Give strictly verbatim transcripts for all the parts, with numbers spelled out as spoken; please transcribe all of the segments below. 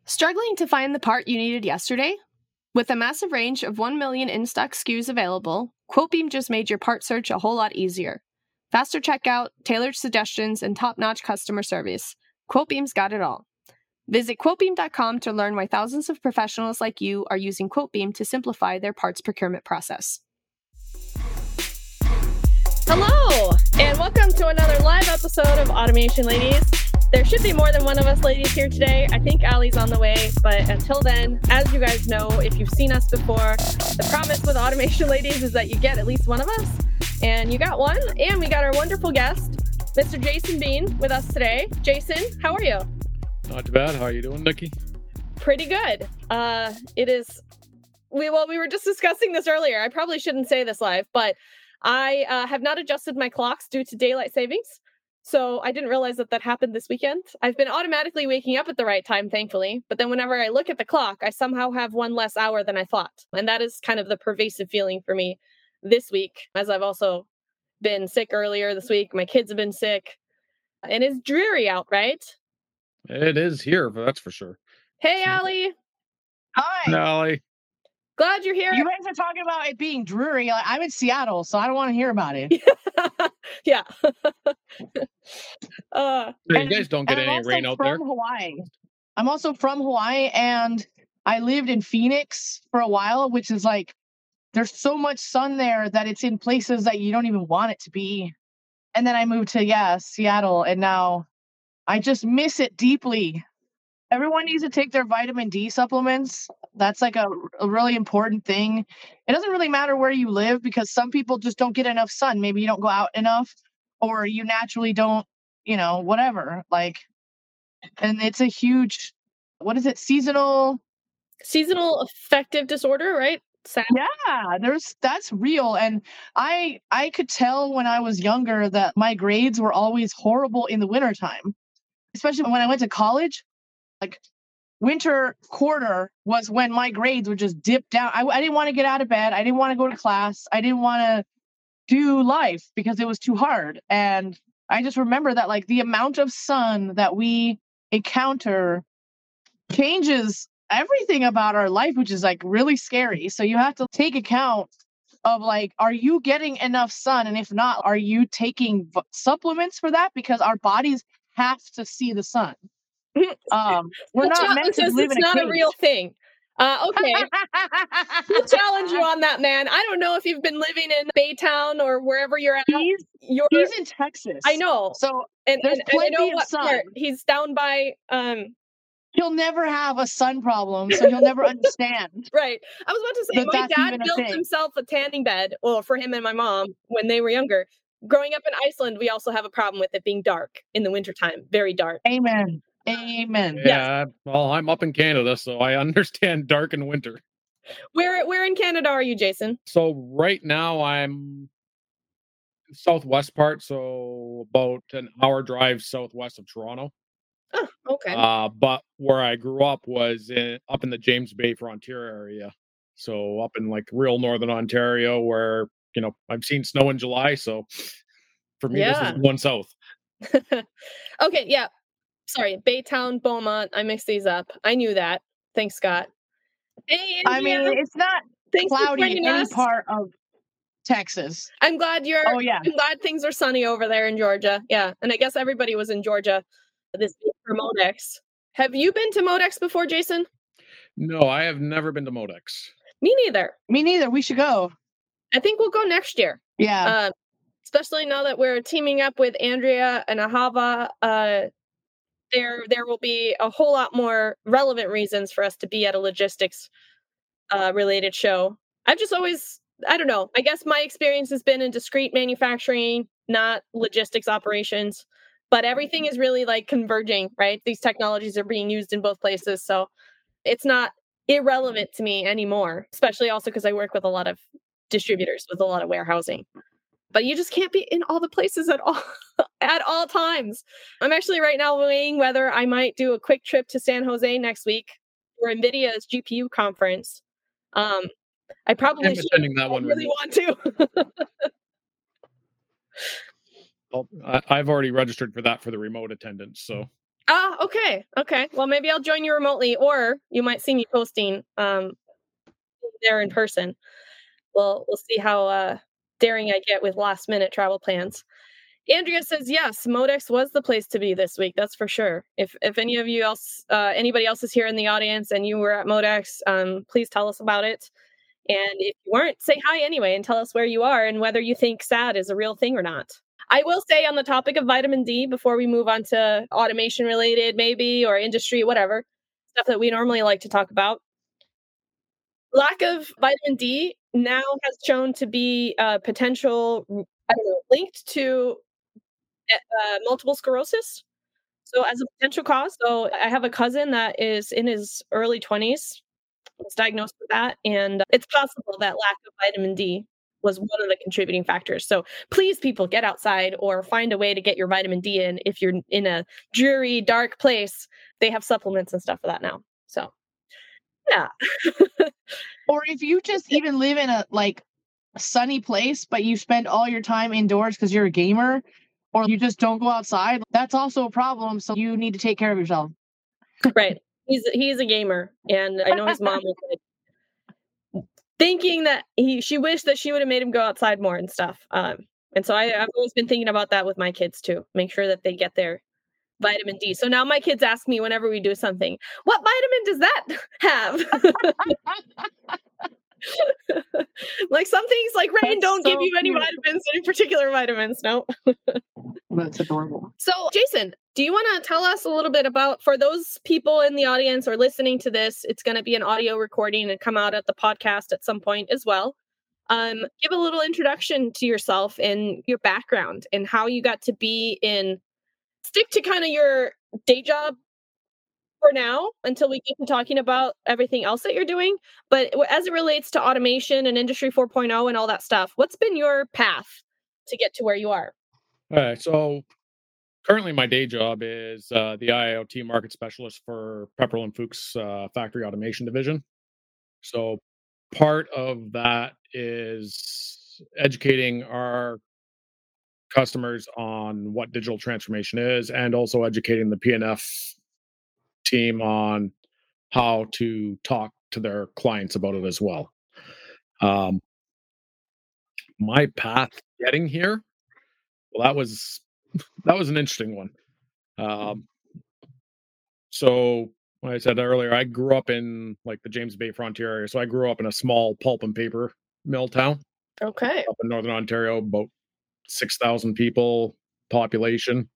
Struggling to find the part you needed yesterday? With a massive range of one million in-stock S K Us available, Quotebeam just made your part search a whole lot easier. Faster checkout, tailored suggestions, and top-notch customer service. Quotebeam's got it all. Visit quotebeam dot com to learn why thousands of professionals like you are using Quotebeam to simplify their parts procurement process. Hello, and welcome to another live episode of Automation Ladies. There should be more than one of us ladies here today. I think Allie's on the way, but until then, as you guys know, if you've seen us before, the promise with Automation Ladies is that you get at least one of us, and you got one, and we got our wonderful guest, Mister Jason Bean, with us today. Jason, how are you? Not too bad. How are you doing, Nikki? Pretty good. Uh, it is, we well, we were just discussing this earlier. I probably shouldn't say this live, but I uh, have not adjusted my clocks due to daylight savings. So I didn't realize that that happened this weekend. I've been automatically waking up at the right time, thankfully. But then whenever I look at the clock, I somehow have one less hour than I thought. And that is kind of the pervasive feeling for me this week, as I've also been sick earlier this week. My kids have been sick. And it's dreary out, right? It is here, but that's for sure. Hey, Allie. Hi. Allie. Glad you're here. You guys are talking about it being dreary. Like, I'm in Seattle, so I don't want to hear about it. Yeah. uh, You and, guys don't get and any I'm rain also out from there? Hawaii. I'm also from Hawaii, and I lived in Phoenix for a while, which is like, there's so much sun there that it's in places that you don't even want it to be. And then I moved to, yeah, Seattle, and now I just miss it deeply. Everyone needs to take their vitamin D supplements. That's like a, a really important thing. It doesn't really matter where you live because some people just don't get enough sun. Maybe you don't go out enough or you naturally don't, you know, whatever. Like, and it's a huge, what is it? Seasonal. Seasonal affective disorder, right? Sad. Yeah, there's that's real. And I I could tell when I was younger that my grades were always horrible in the wintertime, especially when I went to college. Like winter quarter was when my grades would just dip down. I, I didn't want to get out of bed. I didn't want to go to class. I didn't want to do life because it was too hard. And I just remember that like the amount of sun that we encounter changes everything about our life, which is like really scary. So you have to take account of like, are you getting enough sun? And if not, are you taking v- supplements for that? Because our bodies have to see the sun. Um, we're not Challenge meant to says live it's in a not cage. a real thing. Uh, okay, we'll challenge you on that, man. I don't know if you've been living in Baytown or wherever you're at. He's, you're, he's in Texas. I know. So and, there's and, and I know plenty of what sun. part. He's down by um He'll never have a sun problem, so he'll never understand. right. I was about to say That my that's dad even a built thing. himself a tanning bed, well, for him and my mom when they were younger. Growing up in Iceland, we also have a problem with it being dark in the wintertime. Very dark. Amen. Amen. Yeah, well, I'm up in Canada, so I understand dark and winter. Where where in Canada are you, Jason? So right now I'm in southwest part, so about an hour drive southwest of Toronto. Oh, okay. Uh, but where I grew up was in, up in the James Bay Frontier area. So up in like real northern Ontario where, you know, I've seen snow in July. So for me, Yeah. this is one south. Okay, yeah. Sorry, Baytown, Beaumont. I mixed these up. I knew that. Thanks, Scott. Hey, I mean, Andrea. it's not Thanks for cloudy in joining any us. part of Texas. I'm glad you're. Oh, yeah. I'm glad things are sunny over there in Georgia. Yeah, and I guess everybody was in Georgia this week for Modex. Have you been to Modex before, Jason? No, I have never been to Modex. Me neither. Me neither. We should go. I think we'll go next year. Yeah. Uh, especially now that we're teaming up with Andrea and Ahava. Uh, there, there will be a whole lot more relevant reasons for us to be at a logistics uh, related show. I've just always, I don't know. I guess my experience has been in discrete manufacturing, not logistics operations. But everything is really like converging, right? These technologies are being used in both places. So it's not irrelevant to me anymore, especially also because I work with a lot of distributors with a lot of warehousing. But you just can't be in all the places at all at all times. I'm actually right now weighing whether I might do a quick trip to San Jose next week for NVIDIA's G P U conference. Um, I probably I'm should. attending that I one. really remote. want to. Well, I, I've already registered for that for the remote attendance. So Ah, okay. Okay. Well, maybe I'll join you remotely, or you might see me posting um, there in person. We'll, we'll see how uh, daring I get with last minute travel plans. Andrea says yes, Modex was the place to be this week. That's for sure. If if any of you else, uh, anybody else is here in the audience and you were at Modex, um, please tell us about it. And if you weren't, say hi anyway and tell us where you are and whether you think S A D is a real thing or not. I will say on the topic of vitamin D, before we move on to automation related, maybe, or industry, whatever, stuff that we normally like to talk about. Lack of vitamin D now has shown to be a potential, I don't know, linked to uh, multiple sclerosis. So as a potential cause, so I have a cousin that is in his early twenties, was diagnosed with that, and it's possible that lack of vitamin D was one of the contributing factors. So please, people, get outside or find a way to get your vitamin D in. If you're in a dreary, dark place, they have supplements and stuff for that now. So yeah. Or if you just even live in a like sunny place, but you spend all your time indoors because you're a gamer, or you just don't go outside, that's also a problem. So you need to take care of yourself. Right. He's he's a gamer, and I know his mom was like thinking that he she wished that she would have made him go outside more and stuff. Um, and so I, I've always been thinking about that with my kids too. Make sure that they get their vitamin D. So now my kids ask me whenever we do something, what vitamin does that have? Like some things like rain That's don't so give you any cute. vitamins, any particular vitamins. No. That's adorable. So, Jason, do you want to tell us a little bit about, for those people in the audience or listening to this, it's going to be an audio recording and come out at the podcast at some point as well. Um, give a little introduction to yourself and your background and how you got to be in, stick to kind of your day job for now until we get to talking about everything else that you're doing. But as it relates to automation and Industry four point oh and all that stuff, what's been your path to get to where you are? All right. So currently my day job is uh, the I I O T market specialist for Pepperl and Fuchs uh, factory automation division. So part of that is educating our customers on what digital transformation is, and also educating the P N F team on how to talk to their clients about it as well. Um, my path getting here, well, that was that was an interesting one. Um, so, like I said earlier, I grew up in like the James Bay Frontier area. So I grew up in a small pulp and paper mill town Okay. up in northern Ontario, about six thousand people population.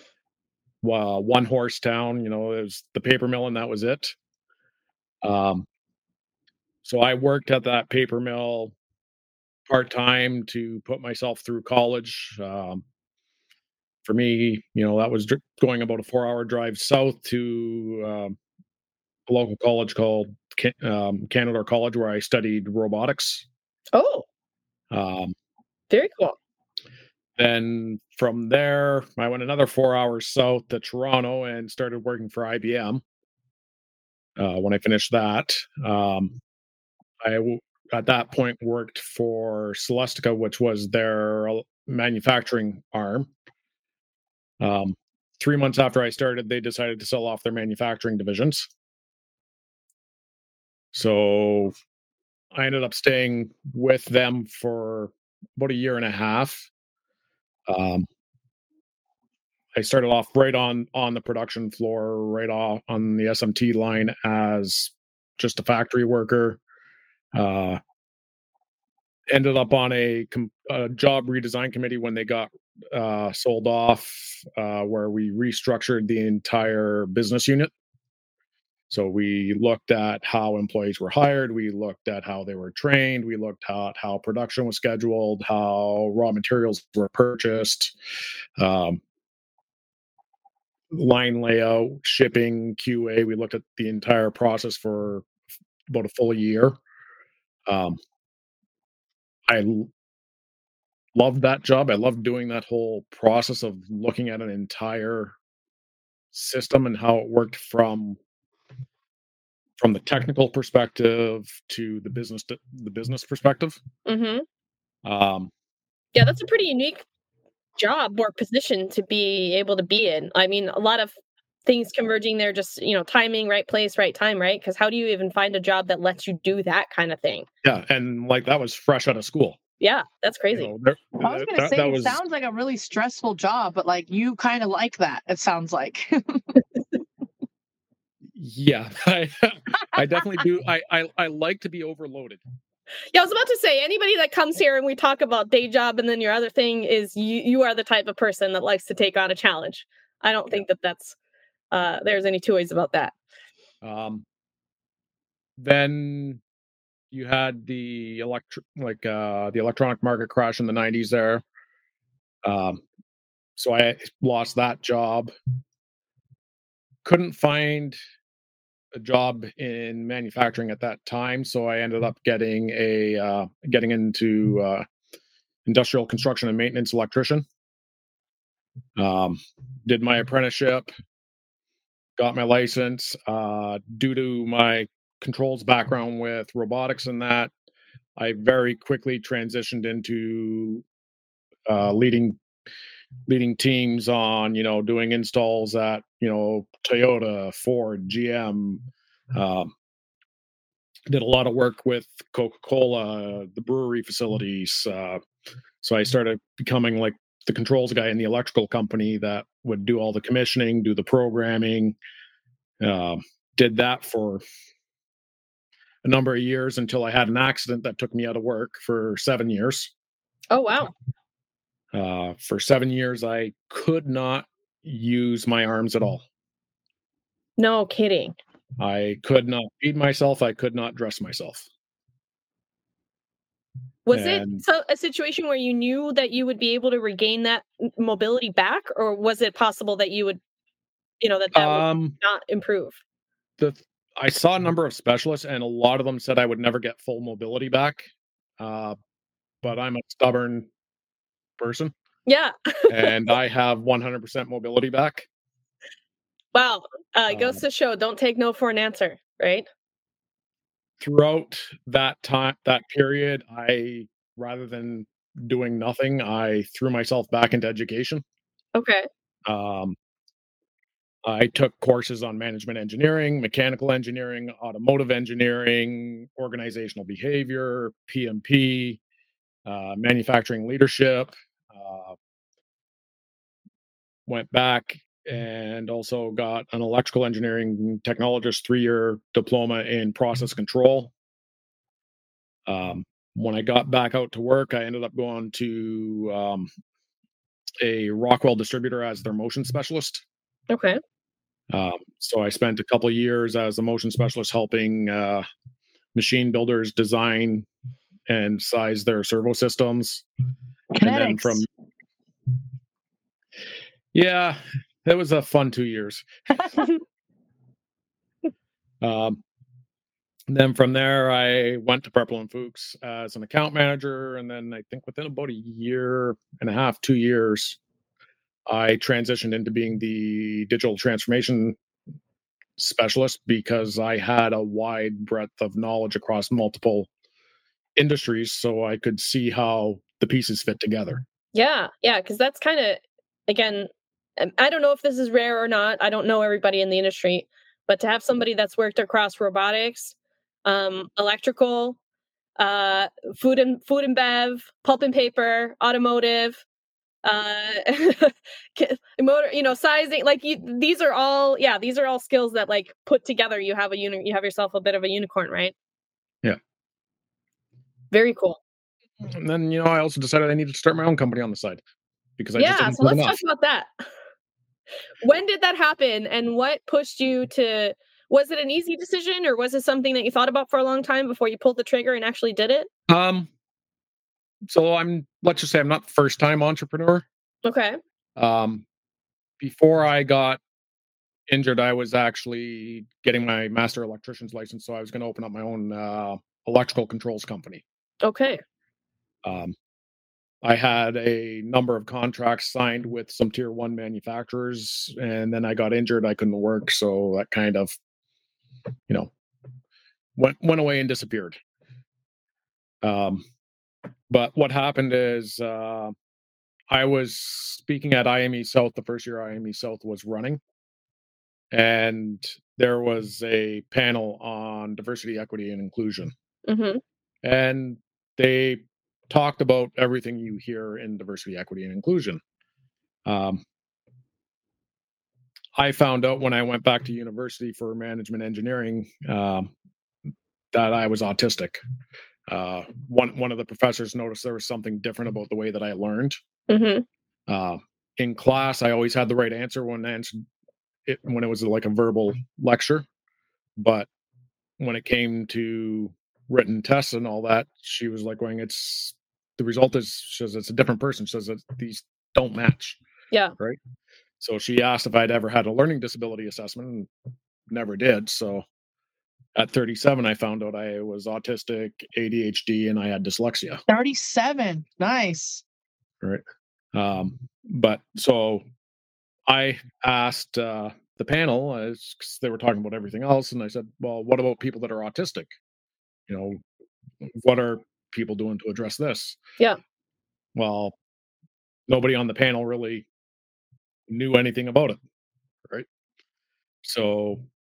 Uh, one horse town, you know, it was the paper mill and that was it. Um, so I worked at that paper mill part time to put myself through college. Um, for me, you know, that was dr- going about a four hour drive south to um, a local college called Ca- um, Canadore College, where I studied robotics. Oh, Um, very cool. then from there, I went another four hours south to Toronto and started working for I B M. Uh, when I finished that, um, I w- at that point worked for Celestica, which was their manufacturing arm. Um, three months after I started, they decided to sell off their manufacturing divisions. So I ended up staying with them for about a year and a half. Um, I started off right on on the production floor, right off on the S M T line as just a factory worker. Uh, ended up on a, com- a job redesign committee when they got uh, sold off, uh, where we restructured the entire business unit. So we looked at how employees were hired, we looked at how they were trained, we looked at how production was scheduled, how raw materials were purchased, um, line layout, shipping, Q A. We looked at the entire process for about a full year. Um, I l- loved that job. I loved doing that whole process of looking at an entire system and how it worked from from the technical perspective to the business the business perspective. Mm-hmm. Um, Yeah, that's a pretty unique job or position to be able to be in. I mean, a lot of things converging there, just, you know, timing, right place, right time, right? Because how do you even find a job that lets you do that kind of thing? Yeah, and like that was fresh out of school. Yeah, that's You crazy. know, there, I was gonna that, say that it was sounds like a really stressful job, but like you kind of like that. It sounds like. yeah. I, I definitely do. I, I I like to be overloaded. Yeah, I was about to say, anybody that comes here and we talk about day job and then your other thing is you, you are the type of person that likes to take on a challenge. I don't think that that's, uh, there's any two ways about that. Um, then you had the electric, like uh, the electronic market crash in the nineties there. Um, so I lost that job. Couldn't find a job in manufacturing at that time, so I ended up getting a uh, getting into uh, industrial construction and maintenance electrician. Um, did my apprenticeship, got my license. Uh, due to my controls background with robotics and that, I very quickly transitioned into uh, leading leading teams on, you know, doing installs at, you know, Toyota, Ford, G M. Um, did a lot of work with Coca-Cola, the brewery facilities. Uh, so I started becoming like the controls guy in the electrical company that would do all the commissioning, do the programming. Uh, did that for a number of years until I had an accident that took me out of work for seven years. Oh, wow. Uh, for seven years, I could not use my arms at all. No kidding. I could not feed myself. I could not dress myself. Was And- it so a situation where you knew that you would be able to regain that m- mobility back, or was it possible that you would, you know, that that would Um, not improve? the I saw a number of specialists, and a lot of them said I would never get full mobility back. Uh, but I'm a stubborn person, Yeah. and I have one hundred percent mobility back. Wow. Uh, it goes Um, to show, don't take no for an answer, right? Throughout that time, that period, I rather than doing nothing, I threw myself back into education. Okay. Um, I took courses on management engineering, mechanical engineering, automotive engineering, organizational behavior, P M P, uh, manufacturing leadership. Uh, went back and also got an electrical engineering technologist three year diploma in process control. Um, when I got back out to work, I ended up going to um, a Rockwell distributor as their motion specialist. Okay. Um, so I spent a couple of years as a motion specialist helping uh, machine builders design and size their servo systems. And then Kinetics. from, yeah, it was a fun two years. Um, then from there, I went to Purple and Fuchs as an account manager. And then I think within about a year and a half, two years, I transitioned into being the digital transformation specialist because I had a wide breadth of knowledge across multiple industries, so I could see how the pieces fit together. Yeah, yeah, because that's kind of, again, um, I don't know if this is rare or not. I don't know everybody in the industry, but to have somebody that's worked across robotics, um, electrical, uh, food and food and bev, pulp and paper, automotive, uh, motor, you know, sizing, like you, these are all, yeah, these are all skills that like put together, you have a uni- you have yourself a bit of a unicorn, right? Yeah. Very cool. And then, you know, I also decided I needed to start my own company on the side because I just Yeah, didn't so do let's enough. talk about that. When did that happen, and what pushed you to? Was it an easy decision, or was it something that you thought about for a long time before you pulled the trigger and actually did it? Um, so I'm, let's just say I'm not first time entrepreneur. Okay. Um, before I got injured, I was actually getting my master electrician's license, so I was going to open up my own uh, electrical controls company. Okay. Um, I had a number of contracts signed with some tier one manufacturers, and then I got injured. I couldn't work, so that kind of, you know, went went away and disappeared. Um, but what happened is uh, I was speaking at I M E South the first year I M E South was running, and there was a panel on diversity, equity, and inclusion, Mm-hmm. and they talked about everything you hear in diversity, equity, and inclusion. Um, I found out when I went back to university for management engineering um, that I was autistic. Uh, one one of the professors noticed there was something different about the way that I learned. Mm-hmm. Uh, in class, I always had the right answer when answered it when it was like a verbal lecture, but when it came to written tests and all that, she was like going, "It's the result is," she says, "it's a different person." She says that these don't match. Yeah. Right. So she asked if I'd ever had a learning disability assessment, and never did. So at thirty-seven, I found out I was autistic, A D H D, and I had dyslexia. thirty-seven. Nice. Right. Um, but so I asked uh, the panel, because they were talking about everything else, and I said, "Well, what about people that are autistic? You know, what are people doing to address this?" Yeah. Well, nobody on the panel really knew anything about it, right? So,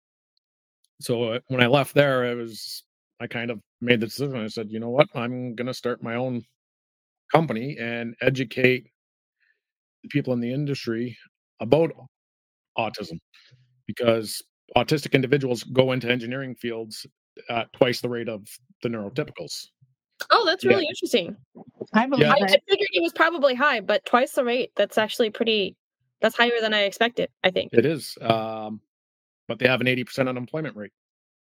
so uh, when I left there, it was I kind of made the decision. I said, "You know what? I'm going to start my own company and educate the people in the industry about autism, because autistic individuals go into engineering fields at twice the rate of the neurotypicals." Oh, that's Yeah. really interesting. I believe Yeah. I, I it. figured it was probably high, but twice the rate. That's actually pretty. That's higher than I expected, I think. It is, um, but they have an eighty percent unemployment rate.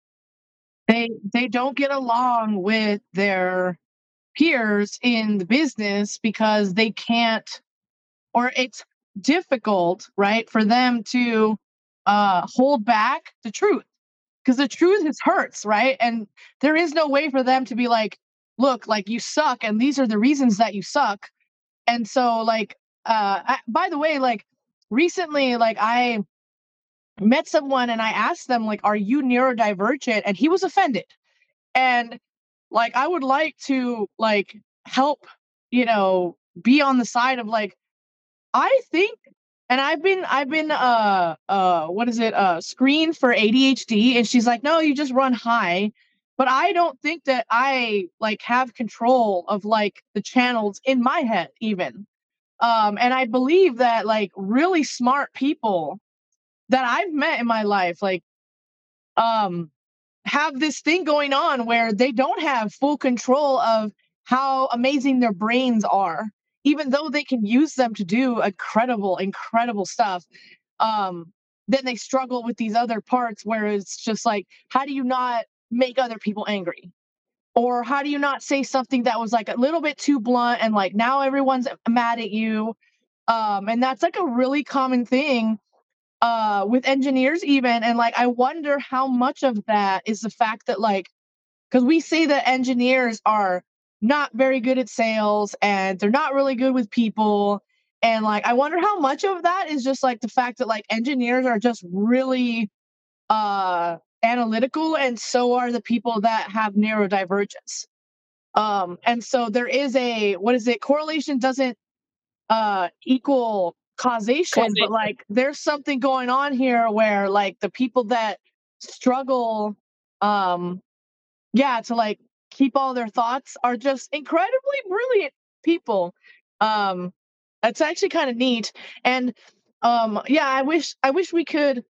They they don't get along with their peers in the business because they can't, or it's difficult, right, for them to uh, hold back the truth, because the truth is hurts, right? And there is no way for them to be like, look, like you suck, and these are the reasons that you suck. And so, like, uh, I, by the way, like recently, like I met someone and I asked them, like, are you neurodivergent? And he was offended. And like, I would like to like help, you know, be on the side of like, I think, and I've been, I've been, uh, uh, what is it, uh, screened for A D H D, and she's like, no, you just run high. But I don't think that I like have control of like the channels in my head, even. Um, and I believe that like really smart people that I've met in my life, like, um, have this thing going on where they don't have full control of how amazing their brains are, even though they can use them to do incredible, incredible stuff. Um, then they struggle with these other parts where it's just like, how do you not make other people angry? Or how do you not say something that was like a little bit too blunt and like now everyone's mad at you? Um, and that's like a really common thing uh with engineers even. And like I wonder how much of that is the fact that like, because we say that engineers are not very good at sales and they're not really good with people, and like I wonder how much of that is just like the fact that like engineers are just really uh analytical, and so are the people that have neurodivergence. Um and so there is a, what is it, correlation doesn't uh equal causation, Causation. but like there's something going on here where like the people that struggle, um yeah, to like keep all their thoughts are just incredibly brilliant people. um it's actually kind of neat. And um yeah, i wish i wish we could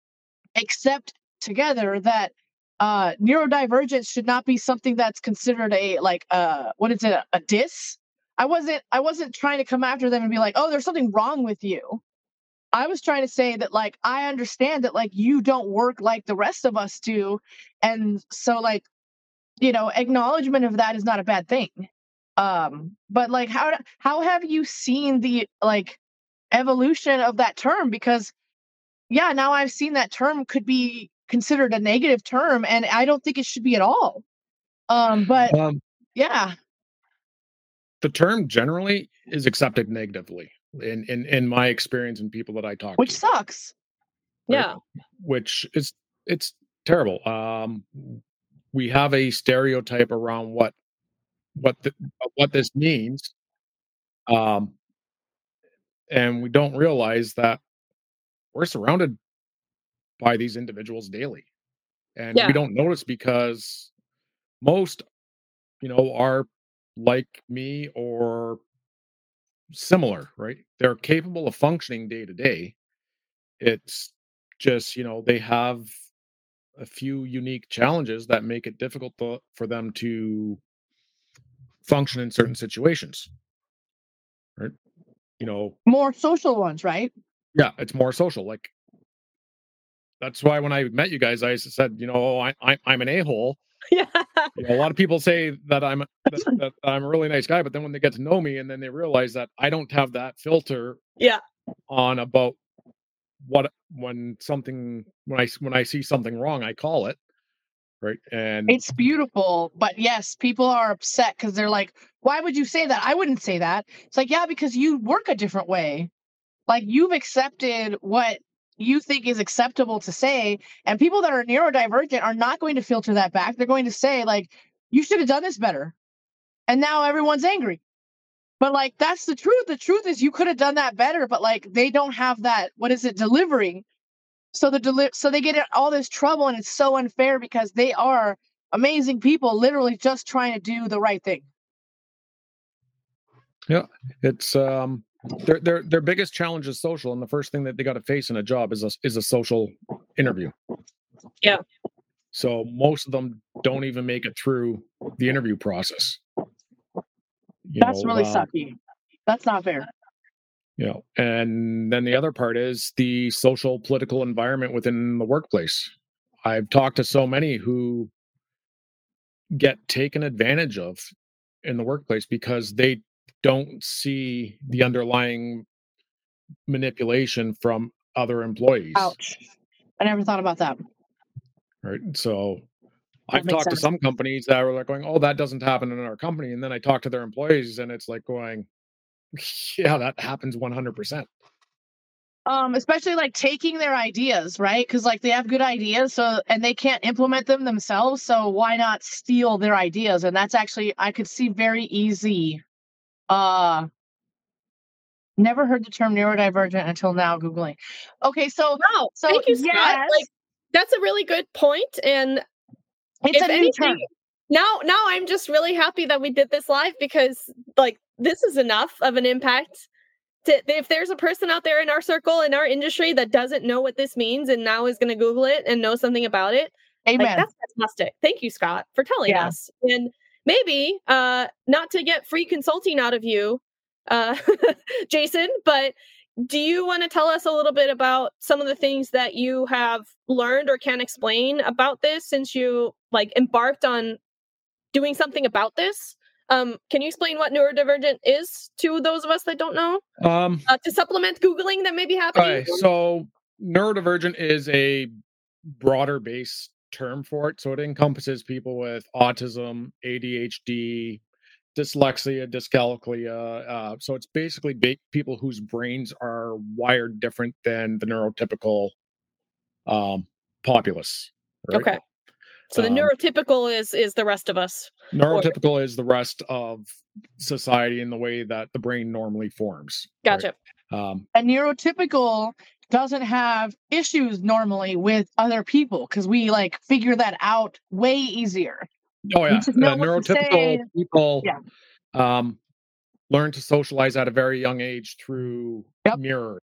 accept together that uh neurodivergence should not be something that's considered a like uh what is it, a, a diss. I wasn't i wasn't trying to come after them and be like, oh, there's something wrong with you. I was trying to say that like I understand that like you don't work like the rest of us do, and so like, you know, acknowledgement of that is not a bad thing. Um but like how how have you seen the like evolution of that term? Because yeah, now I've seen that term could be considered a negative term, and I don't think it should be at all. Um, but Um, yeah, the term generally is accepted negatively in, in, in my experience and people that I talk which to, sucks. right? Yeah. Which is it's terrible. Um, we have a stereotype around what what the, what this means, um, and we don't realize that we're surrounded by these individuals daily. And Yeah. we don't notice because most, you know, are like me or similar, right? They're capable of functioning day to day. It's just, you know, they have a few unique challenges that make it difficult to, for them to function in certain situations, right? You know, More social ones, right? yeah, it's more social. Like that's why when I met you guys, I said, you know, I, I I'm an a hole. Yeah. You know, a lot of people say that I'm that, that I'm a really nice guy, but then when they get to know me, and then they realize that I don't have that filter Yeah. on about what when something when I when I see something wrong, I call it, right? And It's beautiful, but yes, people are upset because they're like, why would you say that? I wouldn't say that. It's like, yeah, because you work a different way. Like you've accepted what you think is acceptable to say, and people that are neurodivergent are not going to filter that back. They're going to say, like, you should have done this better. And now everyone's angry. But like that's the truth. The truth is you could have done that better, but like they don't have that, what is it, delivery. So the deli- so they get in all this trouble, and it's so unfair because they are amazing people, literally just trying to do the right thing. yeah, it's um their their their biggest challenge is social, and the first thing that they got to face in a job is a is a social interview. Yeah. So most of them don't even make it through the interview process. You That's know, really uh, sucky. That's not fair. you know, and then the other part is the social political environment within the workplace. I've talked to so many who get taken advantage of in the workplace because they don't see the underlying manipulation from other employees. Ouch. I never thought about that. Right. So That I've makes talked to sense. some companies that are like going, oh, that doesn't happen in our company. And then I talk to their employees and it's like going, yeah, that happens one hundred percent. Um, especially like taking their ideas, right? Because like they have good ideas, so and they can't implement them themselves. So why not steal their ideas? And that's actually I could see very easy. Uh, never heard the term neurodivergent until now googling. Okay, so Wow. so Thank you, Scott. yes, Like that's a really good point. And it's if a new anything, term. now now I'm just really happy that we did this live because like this is enough of an impact. To, if there's a person out there in our circle, in our industry that doesn't know what this means and now is going to Google it and know something about it, Amen. like that's fantastic. Thank you, Scott, for telling Yeah. us. And maybe uh, not to get free consulting out of you, uh, Jason, but do you want to tell us a little bit about some of the things that you have learned or can explain about this since you like embarked on doing something about this? Um, can you explain what neurodivergent is to those of us that don't know? Um, Uh, to supplement Googling that may be happening? okay, so neurodivergent is a broader base term for it. So it encompasses people with autism, A D H D, dyslexia, dyscalculia. Uh, so it's basically ba- people whose brains are wired different than the neurotypical um, populace. Right? Okay. So the Um, neurotypical is is the rest of us. Neurotypical is the rest of society in the way that the brain normally forms. Gotcha. Right? Um, A neurotypical doesn't have issues normally with other people because we like figure that out way easier. oh yeah, You just know uh, what to neurotypical say. people Yeah. um, learn to socialize at a very young age through Yep. mirroring.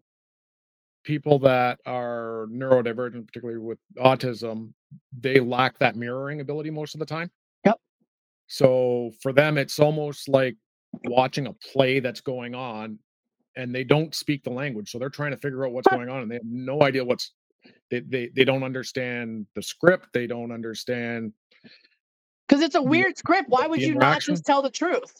People that are neurodivergent, particularly with autism, they lack that mirroring ability most of the time. Yep. So for them, it's almost like watching a play that's going on, and they don't speak the language, so they're trying to figure out what's going on, and they have no idea what's. They they they don't understand the script. They don't understand Because it's a the, weird script. Why would the you not interaction. just tell the truth?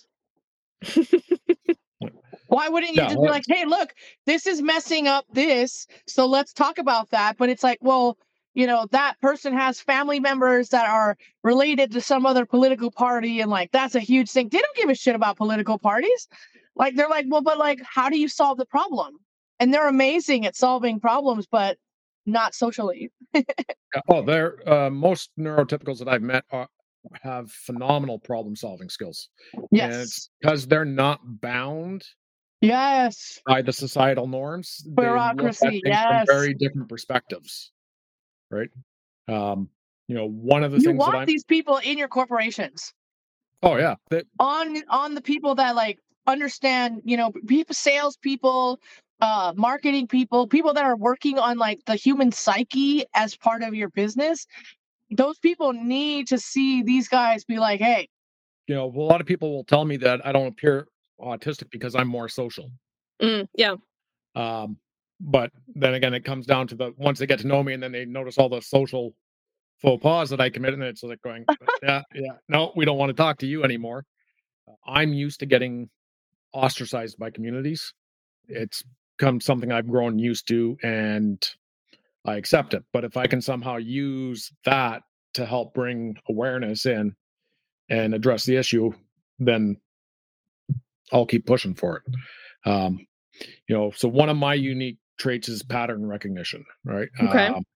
Why wouldn't you Yeah, just be well, like, hey, look, this is messing up this, so let's talk about that? But it's like, well, you know, that person has family members that are related to some other political party, and like that's a huge thing. They don't give a shit about political parties. Like they're like, well, but like, how do you solve the problem? And they're amazing at solving problems, but not socially. yeah, oh, they're uh, most neurotypicals that I've met are, have phenomenal problem solving skills, and it's Yes. because they're not bound Yes. by the societal norms. They look at Bureaucracy. things from Yes. very different perspectives. right? Um, you know, one of the You things that want I'm these people in your corporations. oh yeah, that, On on the people that like understand, you know, people, salespeople, uh, marketing people, people that are working on like the human psyche as part of your business. Those people need to see these guys be like, hey, you know, a lot of people will tell me that I don't appear autistic because I'm more social. Mm, yeah. Um, but then again, it comes down to the once they get to know me and then they notice all the social faux pas that I commit, and it's like going, yeah, yeah, no, we don't want to talk to you anymore. I'm used to getting ostracized by communities. It's become something I've grown used to, and I accept it. But if I can somehow use that to help bring awareness in and address the issue, then I'll keep pushing for it. Um, you know, so one of my unique traits is pattern recognition, right? Okay. Um,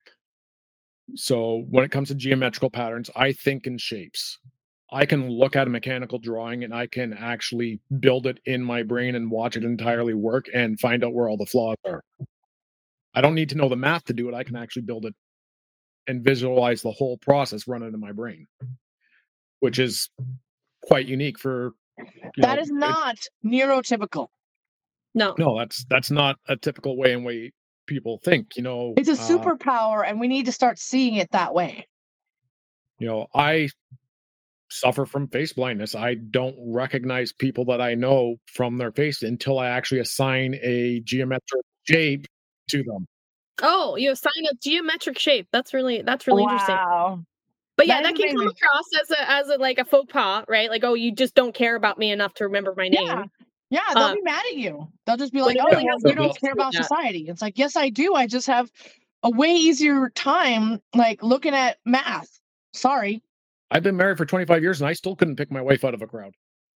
so when it comes to geometrical patterns, I think in shapes. I can look at a mechanical drawing and I can actually build it in my brain and watch it entirely work and find out where all the flaws are. I don't need to know the math to do it. I can actually build it and visualize the whole process running in my brain, which is quite unique for you that know is it, not neurotypical. No. no, that's that's not a typical way in way people think. You know, It's a uh, superpower, and we need to start seeing it that way. you know, I suffer from face blindness. I don't recognize people that I know from their face until I actually assign a geometric shape to them. Oh, you assign a geometric shape. That's really that's really interesting. Wow. But yeah, That that, is can come amazing. across as a as a like a faux pas, right? Like, oh, you just don't care about me enough to remember my name. Yeah. Yeah, they'll Um, be mad at you. They'll just be when like, it oh, really Yeah, well, has they'll, you nothing they'll, don't to care do with about that. society. It's like, yes, I do. I just have a way easier time like looking at math. Sorry. I've been married for twenty-five years and I still couldn't pick my wife out of a crowd.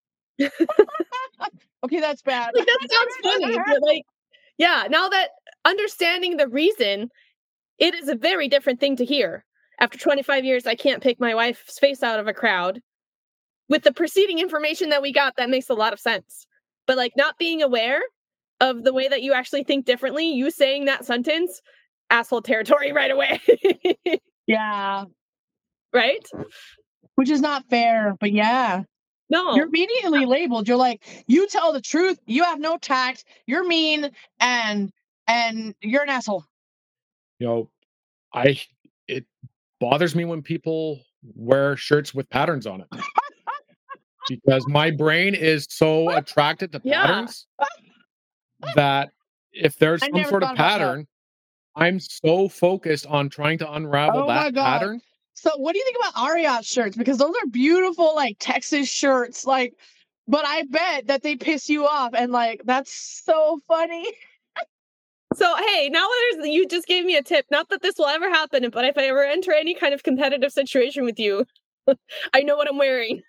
Okay, that's bad. Like, that sounds funny, but like, yeah, now that understanding the reason, it is a very different thing to hear. After twenty-five years, I can't pick my wife's face out of a crowd. With the preceding information that we got, that makes a lot of sense. But like, not being aware of the way that you actually think differently, you saying that sentence, asshole territory right away. Yeah, Right? which is not fair, but yeah. No. You're immediately labeled. You're like, you tell the truth, you have no tact, you're mean, and and you're an asshole. You know, I it bothers me when people wear shirts with patterns on it because my brain is so attracted to Yeah. patterns that if there's I some never sort of thought about that. pattern, I'm so focused on trying to unravel Oh my that God. pattern. So what do you think about Ariat shirts? Because those are beautiful, like Texas shirts. Like, but I bet that they piss you off, and like that's so funny. So hey, now there's you just gave me a tip. Not that this will ever happen, but if I ever enter any kind of competitive situation with you, I know what I'm wearing.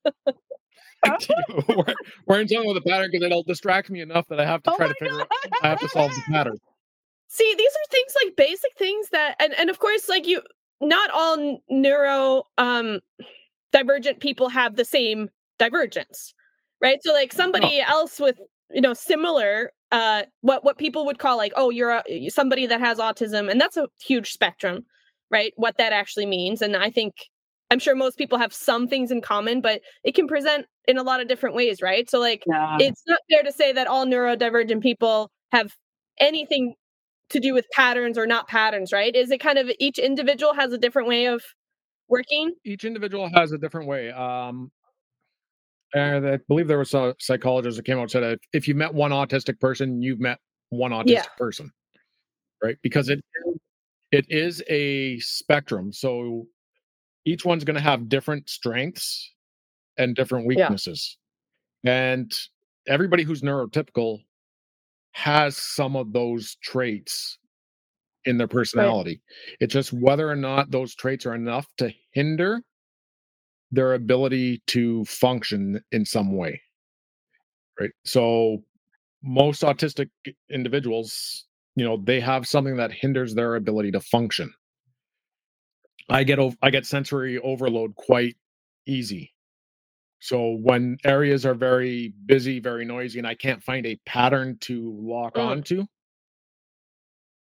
we're, we're in something with a pattern because it'll distract me enough that I have to Oh try my to figure God. out I have to solve the pattern. See, these are things like basic things that, and, and of course, like you, not all n- neuro um, divergent people have the same divergence, right? So, like somebody else with you know similar, uh, what what people would call like, oh, you're a, somebody that has autism, and that's a huge spectrum, right? What that actually means, and I think I'm sure most people have some things in common, but it can present in a lot of different ways, right? So, like, Yeah. it's not fair to say that all neurodivergent people have anything to do with patterns or not patterns, right? Is it kind of each individual has a different way of working? Each individual has a different way. Um, and I believe there was a psychologist that came out and said that if you met one autistic person, you've met one autistic Yeah. person, right? Because it it is a spectrum, so each one's going to have different strengths and different Yeah. weaknesses, and everybody who's neurotypical has some of those traits in their personality. It's just whether or not those traits are enough to hinder their ability to function in some way. Right. So most autistic individuals, you know, they have something that hinders their ability to function. I get ov- I get sensory overload quite easy. So when areas are very busy, very noisy, and I can't find a pattern to lock Mm. onto,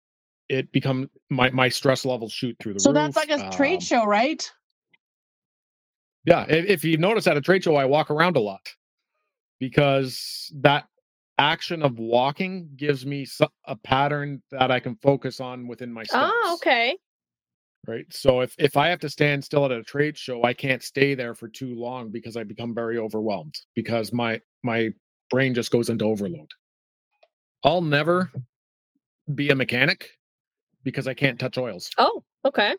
it become my my stress levels shoot through the So roof. that's like a trade Um, show, right? yeah, if, if you notice at a trade show, I walk around a lot because that action of walking gives me so- a pattern that I can focus on within my steps. Oh, okay. Right. So if, if I have to stand still at a trade show, I can't stay there for too long because I become very overwhelmed because my my brain just goes into overload. I'll never be a mechanic because I can't touch oils. Oh, okay.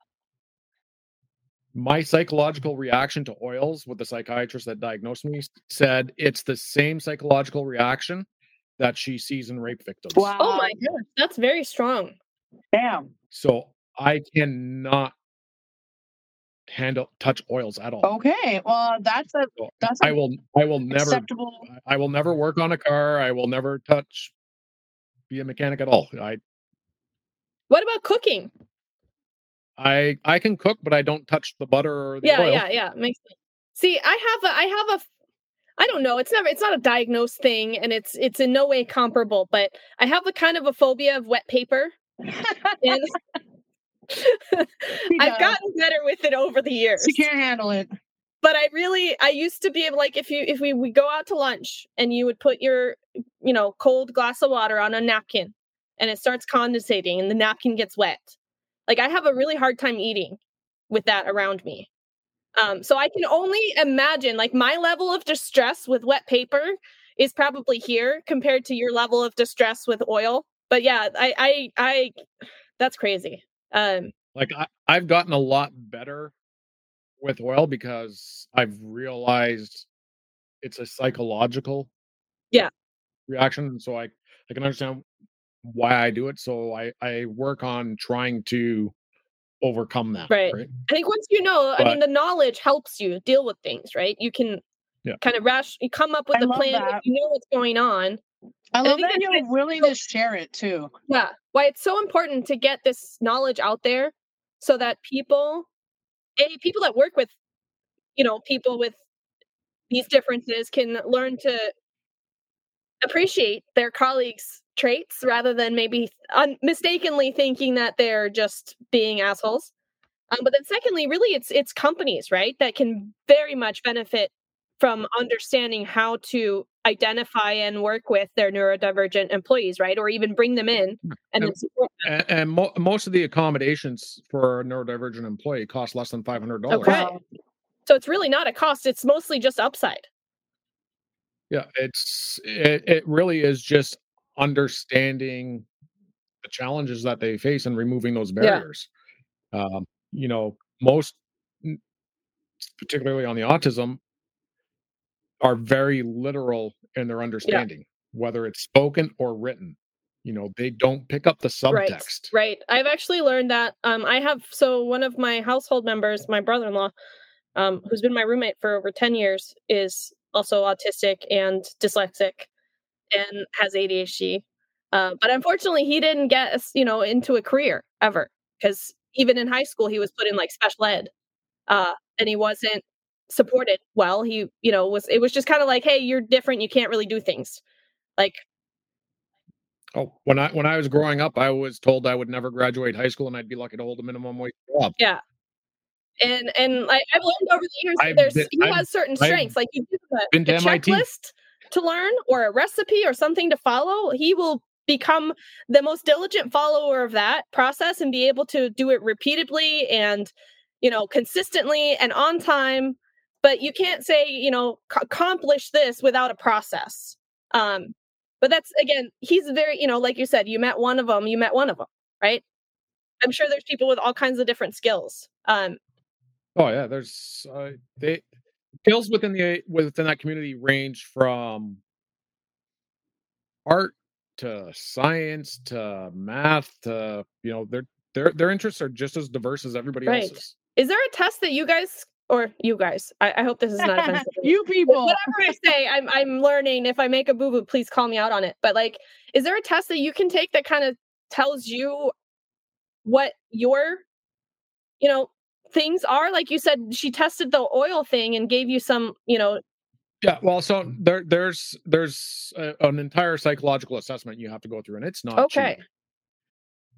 My psychological reaction to oils with the psychiatrist that diagnosed me said it's the same psychological reaction that she sees in rape victims. Wow. Oh my gosh, that's very strong. Damn. So I cannot handle touch oils at all. Okay. Well, that's a So that's I a will I will never acceptable. I will never work on a car. I will never touch be a mechanic at all. I What about cooking? I I can cook, but I don't touch the butter or the Yeah, oil. yeah, yeah. Makes sense. See, I have a, I have a, I don't know. It's never, it's not a diagnosed thing, and it's, it's in no way comparable. But I have a kind of a phobia of wet paper, and I've gotten better with it over the years. She can't handle it. But I really, I used to be able, like, if you, if we, we go out to lunch and you would put your, you know, cold glass of water on a napkin, and it starts condensating, and the napkin gets wet. Like, I have a really hard time eating with that around me. Um, so I can only imagine, like, my level of distress with wet paper is probably here compared to your level of distress with oil. But yeah, I, I, I that's crazy. Um, Like I, I've gotten a lot better with oil because I've realized it's a psychological Yeah. reaction. So I, I can understand why I do it. So I, I work on trying to overcome that. Right. Right. I think once you know, I mean, But- the knowledge helps you deal with things, right? You can Yeah. kind of rash, you come up with I a love plan that. if you know what's going on. I I love think that that's you're willing to share it too. Yeah. Why it's so important to get this knowledge out there so that people, a people that work with, you know, people with these differences can learn to appreciate their colleagues' traits rather than maybe un- mistakenly thinking that they're just being assholes. Um, but then secondly, really it's it's companies, right, that can very much benefit from understanding how to identify and work with their neurodivergent employees, right? Or even bring them in and then support them. And, and mo- most of the accommodations for a neurodivergent employee cost less than five hundred dollars. Okay. So it's really not a cost, it's mostly just upside. Yeah, it's it, it really is just understanding the challenges that they face and removing those barriers. Um, you know, most, n- particularly on the autism, are very literal in their understanding, whether it's spoken or written. You know, they don't pick up the Right, subtext. right. I've actually learned that. Um, I have so one of my household members, my brother-in-law, um, who's been my roommate for over ten years, is also autistic and dyslexic and has A D H D. Uh, but unfortunately, he didn't get us, you know, into a career ever because even in high school, he was put in like special ed, uh, and he wasn't supported well. He, you know, was it was just kind of like, hey, you're different. You can't really do things. Like, Oh, when I when I was growing up, I was told I would never graduate high school and I'd be lucky to hold a minimum wage job. yeah. And and like I've learned over the years that I've there's been- he I've- has certain I've strengths. Like you give him a, been to a M I T. checklist to learn or a recipe or something to follow, he will become the most diligent follower of that process and be able to do it repeatedly and, you know, consistently and on time. But you can't say, you know, c- accomplish this without a process. Um, but that's again, he's very, you know, like you said, you met one of them, you met one of them, right? I'm sure there's people with all kinds of different skills. Um, Oh yeah, there's uh, they skills within the within that community range from art to science to math to you know their their their interests are just as diverse as everybody Right. else's. Is there a test that you guys or you guys? I, I hope this is not offensive. You people. Whatever I say, I'm I'm learning. If I make a boo boo, please call me out on it. But like, is there a test that you can take that kind of tells you what your, you know, things are? Like you said, she tested the oil thing and gave you some, you know. Yeah, well, so there there's there's a, an entire psychological assessment you have to go through, and it's not Okay. cheap,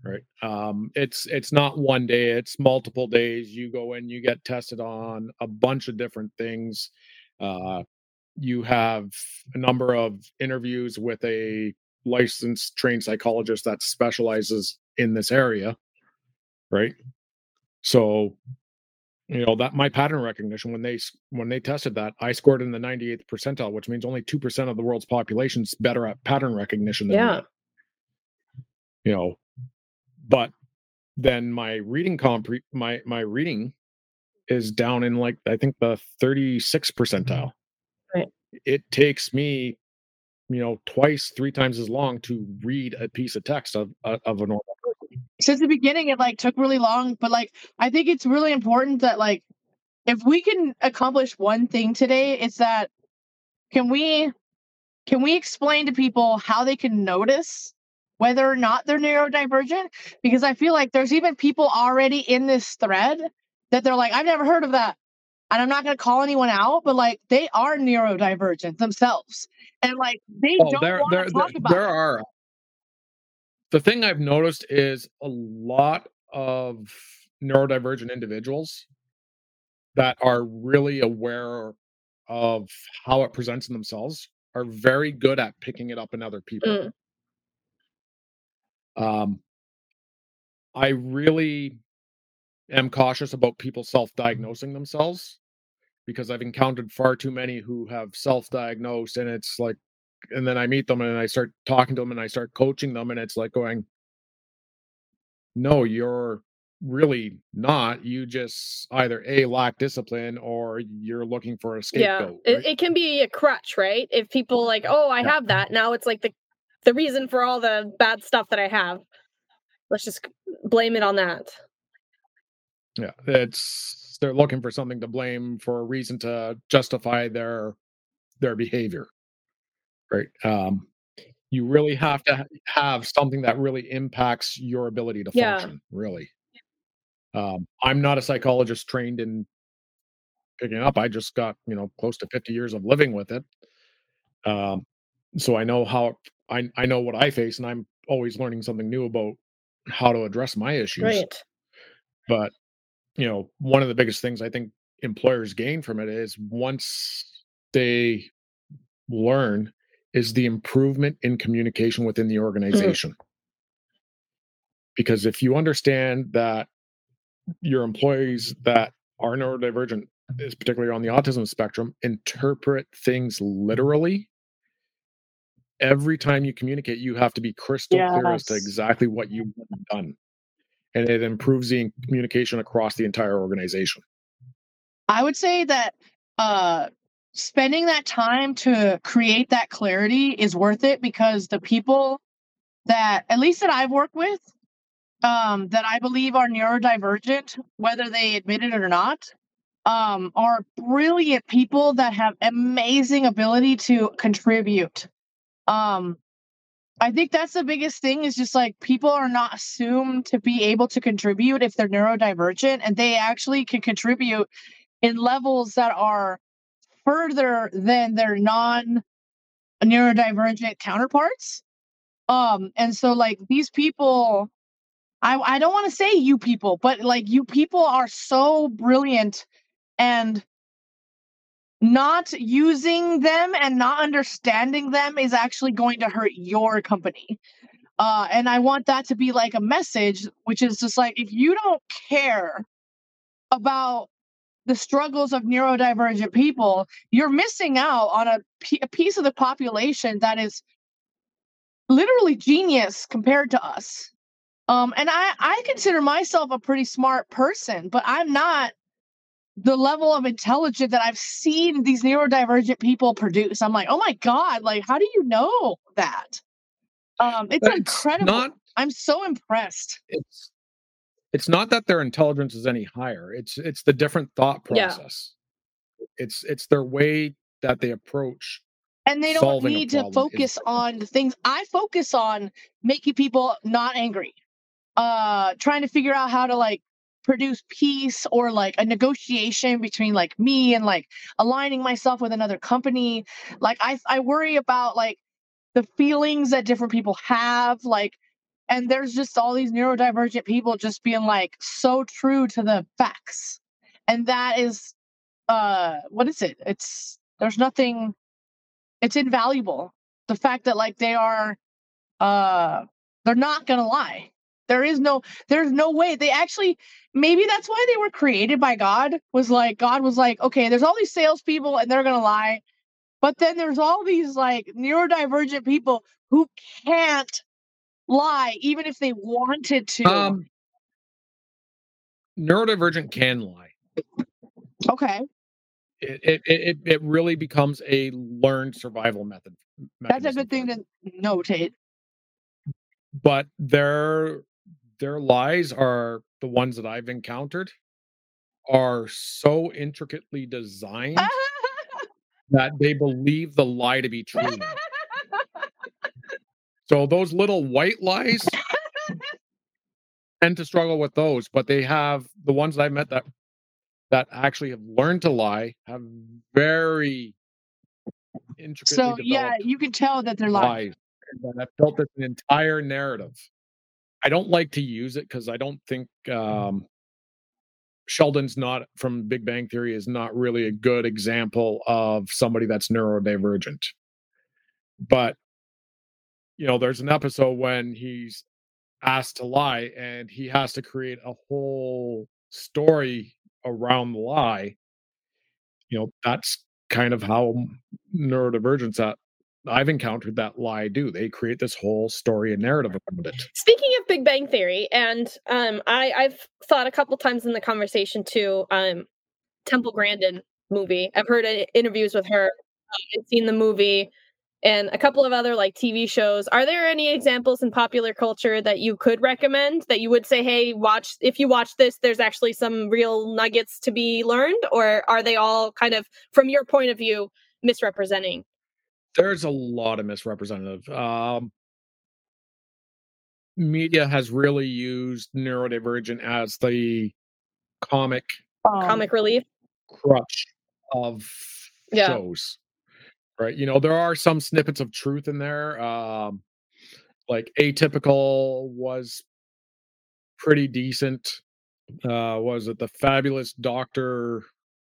right? Um, it's it's not one day; it's multiple days. You go in, you get tested on a bunch of different things. Uh, you have a number of interviews with a licensed trained psychologist that specializes in this area, right? So, you know, that my pattern recognition, when they s- when they tested that, I scored in the ninety-eighth percentile, which means only two percent of the world's population is better at pattern recognition than Yeah. me. You know, but then my reading compre my my reading is down in, like, I think the thirty-sixth percentile. Right. It takes me, you know, twice, three times as long to read a piece of text of of of a normal person. Since the beginning, it like took really long, but like I think it's really important that like if we can accomplish one thing today, it's that can we can we explain to people how they can notice whether or not they're neurodivergent? Because I feel like there's even people already in this thread that they're like, I've never heard of that. And I'm not going to call anyone out, but like they are neurodivergent themselves. And like they Oh, don't there want there to there talk about there it. are the thing I've noticed is a lot of neurodivergent individuals that are really aware of how it presents in themselves are very good at picking it up in other people. Mm. Um, I really am cautious about people self-diagnosing themselves because I've encountered far too many who have self-diagnosed, and it's like, and then I meet them and I start talking to them and I start coaching them, and it's like going, no, you're really not. You just either A, lack discipline, or you're looking for a Yeah. scapegoat, It, right? it can be a crutch, right? If people like, oh, I Yeah. have that. Now it's like the the reason for all the bad stuff that I have. Let's just blame it on that. Yeah, it's they're looking for something to blame for a reason to justify their their behavior, right? Um, you really have to ha- have something that really impacts your ability to Yeah. function, really. Um, I'm not a psychologist trained in picking up. I just got, you know, close to fifty years of living with it. Um, so I know how I I know what I face, and I'm always learning something new about how to address my issues. Right. But, you know, one of the biggest things I think employers gain from it is once they learn is the improvement in communication within the Mhm. organization. Because if you understand that your employees that are neurodivergent, is particularly on the autism spectrum, interpret things literally, every time you communicate, you have to be crystal clear as to Yes. exactly what you want done. And it improves the communication across the entire organization. I would say that uh, spending that time to create that clarity is worth it because the people that, at least that I've worked with, um, that I believe are neurodivergent, whether they admit it or not, um, are brilliant people that have amazing ability to contribute. Um, I think that's the biggest thing is just like people are not assumed to be able to contribute if they're neurodivergent, and they actually can contribute in levels that are further than their non neurodivergent counterparts. Um, and so like these people, I I don't want to say you people, but like you people are so brilliant, and not using them and not understanding them is actually going to hurt your company. Uh, and I want that to be like a message, which is just like if you don't care about the struggles of neurodivergent people, you're missing out on a, p- a piece of the population that is literally genius compared to us. Um, and I, I consider myself a pretty smart person, but I'm not the level of intelligence that I've seen these neurodivergent people produce. I'm like, oh my God, like, how do you know that? Um, it's It's incredible. not I'm so impressed. it's it's not that their intelligence is any higher. It's it's the different thought Yeah. process. It's it's their way that they approach And they don't solving a need to problem is focus different. on the things I focus on, making people not angry. Uh, trying to figure out how to like produce peace or like a negotiation between like me and like aligning myself with another company. Like I I worry about like the feelings that different people have. Like And there's just all these neurodivergent people just being like so true to the facts. And that is, uh, what is it? It's, there's nothing, it's invaluable. The fact that like they are, uh, they're not going to lie. There is no, there's no way. They actually, maybe that's why they were created by God, was like, God was like, okay, there's all these salespeople and they're going to lie. But then there's all these like neurodivergent people who can't lie, even if they wanted to. Um, neurodivergent can lie. Okay. It it it, it really becomes a learned survival method. That's a good thing to notate. But their their lies are the ones that I've encountered are so intricately designed that they believe the lie to be true now. So those little white lies tend to struggle with those, but they have the ones that I've met that that actually have learned to lie have very intricately So developed yeah, you can tell that they're lying. lies that have built an entire narrative. I don't like to use it because I don't think um, Sheldon's not from Big Bang Theory is not really a good example of somebody that's neurodivergent. But you know, there's an episode when he's asked to lie and he has to create a whole story around the lie. You know, that's kind of how neurodivergents that I've encountered that lie do. They create this whole story and narrative around it. Speaking of Big Bang Theory, and um, I, I've thought a couple times in the conversation too, um, Temple Grandin movie. I've heard uh, interviews with her, uh, I've seen the movie, and a couple of other like T V shows. Are there any examples in popular culture that you could recommend that you would say, hey, watch, if you watch this, there's actually some real nuggets to be learned? Or are they all kind of, from your point of view, misrepresenting? There's a lot of misrepresentative. Um, media has really used neurodivergent as the comic Um, Comic relief? crutch of Yeah. shows. Right. You know, there are some snippets of truth in there. Um, like Atypical was pretty decent. Uh, was it the Fabulous Doctor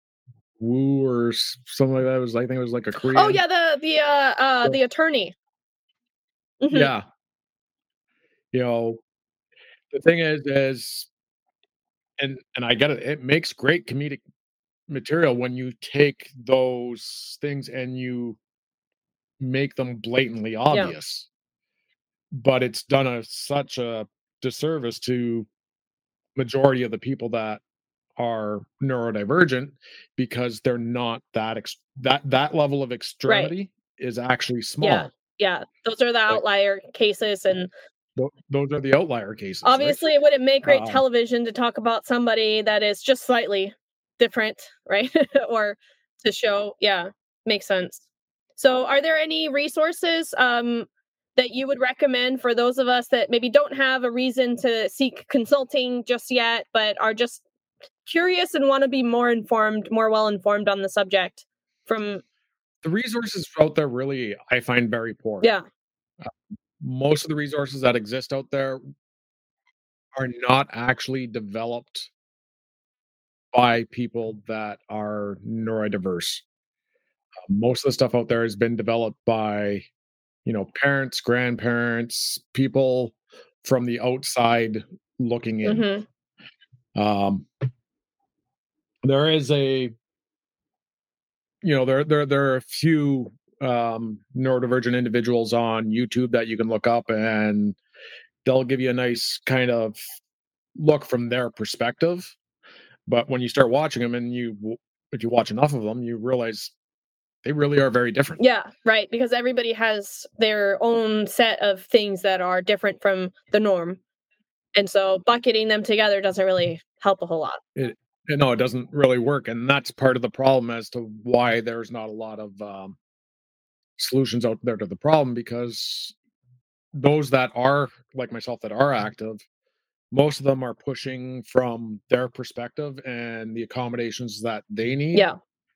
Wu or s- something like that? It was I think it was like a Korean. Oh yeah, the the uh, uh the attorney. Mhm. Yeah. You know, the thing is, is and and I get it. It makes great comedic material when you take those things and you make them blatantly obvious. But it's done a such a disservice to majority of the people that are neurodivergent because they're not that ex- that that level of extremity is actually small. Yeah. Yeah, those are the Like- outlier cases, and Tho- those are the outlier cases. right? obviously it wouldn't make great Um, television to talk about somebody that is just slightly different, right? Or to show, yeah, makes sense. So are there any resources um that you would recommend for those of us that maybe don't have a reason to seek consulting just yet, but are just curious and want to be more informed, more well informed on the subject from the resources out there really I find very poor. yeah. Most of the resources that exist out there are not actually developed by people that are neurodiverse. Uh, most of the stuff out there has been developed by, you know, parents, grandparents, people from the outside looking in. Mhm. Um, there is a, you know, there there there are a few um, neurodivergent individuals on YouTube that you can look up, and they'll give you a nice kind of look from their perspective. But when you start watching them, and you, if you watch enough of them, you realize they really are very different. Yeah, right. Because everybody has their own set of things that are different from the norm. And so bucketing them together doesn't really help a whole lot. It, you know, it doesn't really work, and that's part of the problem as to why there's not a lot of um, solutions out there to the problem. Because those that are like myself that are active, most of them are pushing from their perspective and the accommodations that they need. Yeah.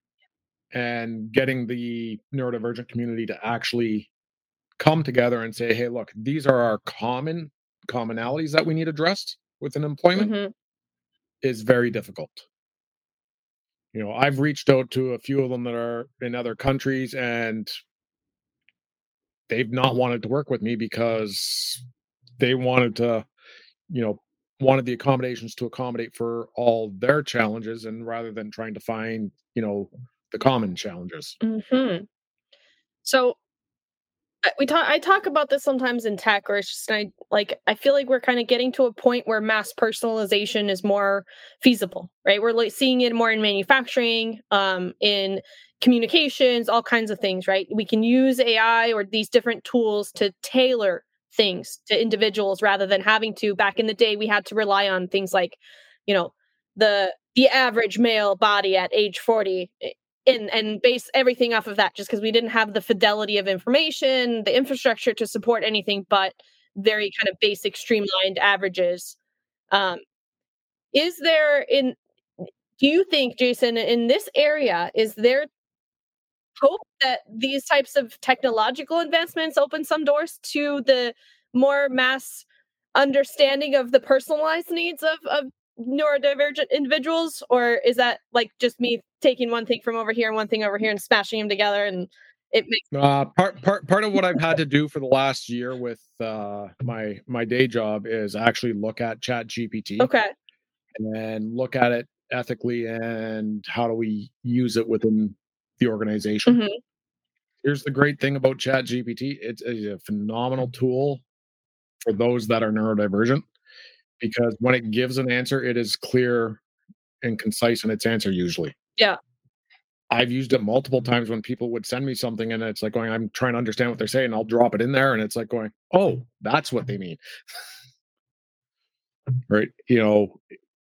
And getting the neurodivergent community to actually come together and say, hey, look, these are our common commonalities that we need addressed within employment Mhm. is very difficult. You know, I've reached out to a few of them that are in other countries, and they've not wanted to work with me because they wanted to, you know, wanted the accommodations to accommodate for all their challenges, and rather than trying to find, you know, the common challenges. Mhm. So I- we talk I talk about this sometimes in tech, or it's just I like I feel like we're kind of getting to a point where mass personalization is more feasible, right? We're like seeing it more in manufacturing, um, in communications, all kinds of things, right? We can use A I or these different tools to tailor things to individuals rather than having to. Back in the day, we had to rely on things like, you know, the the average male body at age forty, and and base everything off of that, just because we didn't have the fidelity of information, the infrastructure to support anything but very kind of basic streamlined averages. Um, is there in Do you think, Jason, in this area, is there hope that these types of technological advancements open some doors to the more mass understanding of the personalized needs of, of neurodivergent individuals? Or is that like just me taking one thing from over here and one thing over here and smashing them together and it makes Uh, part part part of what I've had to do for the last year with uh, my my day job is actually look at Chat G P T okay. and look at it ethically, and how do we use it within the organization. Hmm. Here's the great thing about Chat G P T: it's a phenomenal tool for those that are neurodivergent, because when it gives an answer, it is clear and concise in its answer usually. Yeah. I've used it multiple times when people would send me something and it's like going, I'm trying to understand what they're saying. I'll drop it in there and it's like going, oh, that's what they mean. Right. You know,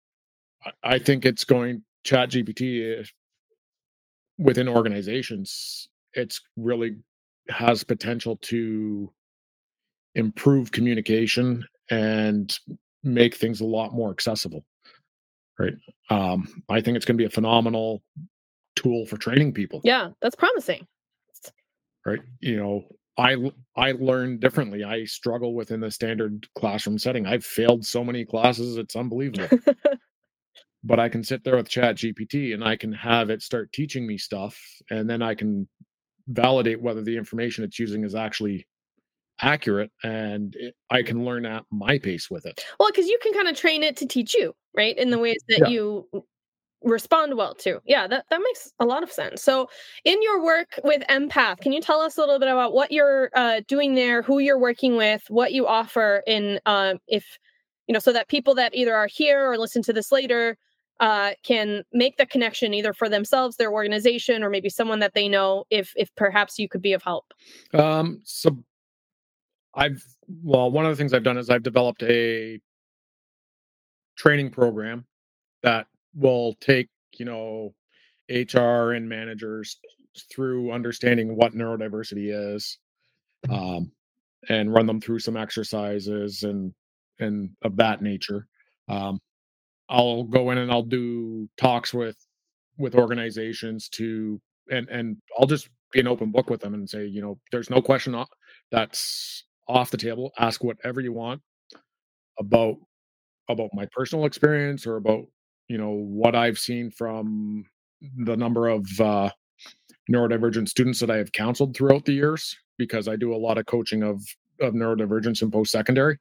I think it's going Chat G P T within organizations. It's really has potential to improve communication and make things a lot more accessible. Right. Um, I think it's going to be a phenomenal tool for training people. Yeah, that's promising. Right. You know, I I learn differently. I struggle within the standard classroom setting. I've failed so many classes, it's unbelievable. But I can sit there with Chat G P T and I can have it start teaching me stuff, and then I can validate whether the information it's using is actually accurate, and it, I can learn at my pace with it. Well, because you can kind of train it to teach you, right? In the ways that Yeah. you respond well to. Yeah, that, that makes a lot of sense. So in your work with Empath, can you tell us a little bit about what you're uh, doing there, who you're working with, what you offer in, um, if, you know, so that people that either are here or listen to this later uh, can make the connection either for themselves, their organization, or maybe someone that they know, if, if perhaps you could be of help. Um, so I've, well, one of the things I've done is I've developed a training program that will take, you know, H R and managers through understanding what neurodiversity is, um, and run them through some exercises and and of that nature. Um, I'll go in and I'll do talks with with organizations to, and and I'll just be an open book with them and say, you know, there's no question o- that's off the table. Ask whatever you want about about my personal experience, or about, you know, what I've seen from the number of uh, neurodivergent students that I have counseled throughout the years, because I do a lot of coaching of of neurodivergence in post secondary.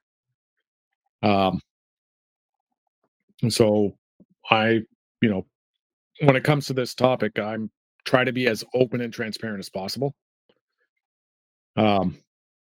Um, and so I, you know, when it comes to this topic, I'm try to be as open and transparent as possible. Um,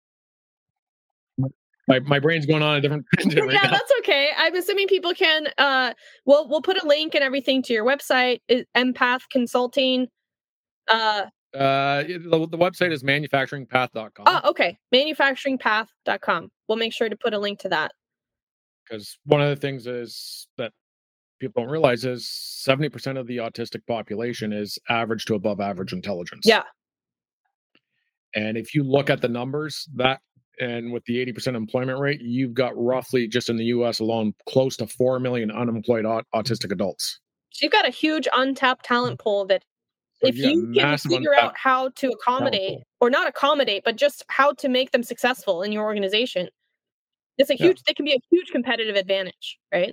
my my brain's going on a different tangent right Yeah, now. that's okay. I'm assuming people can, uh, we'll, we'll put a link and everything to your website, is Empath Consulting. Uh, Uh, it- the, the website is manufacturing path dot com, oh, okay. manufacturing path dot com. We'll make sure to put a link to that. because one of the things is that people don't realize is seventy percent of the autistic population is average to above average intelligence. Yeah. And if you look at the numbers, that, and with the eighty percent employment rate, you've got roughly, just in the U S alone, close to four million unemployed aut- autistic adults. So you've got a huge untapped talent pool that So if you got you can massive figure out untapped how to talent accommodate, pool. or not accommodate, but just how to make them successful in your organization, it's a Yeah. huge, they can be a huge competitive advantage, right?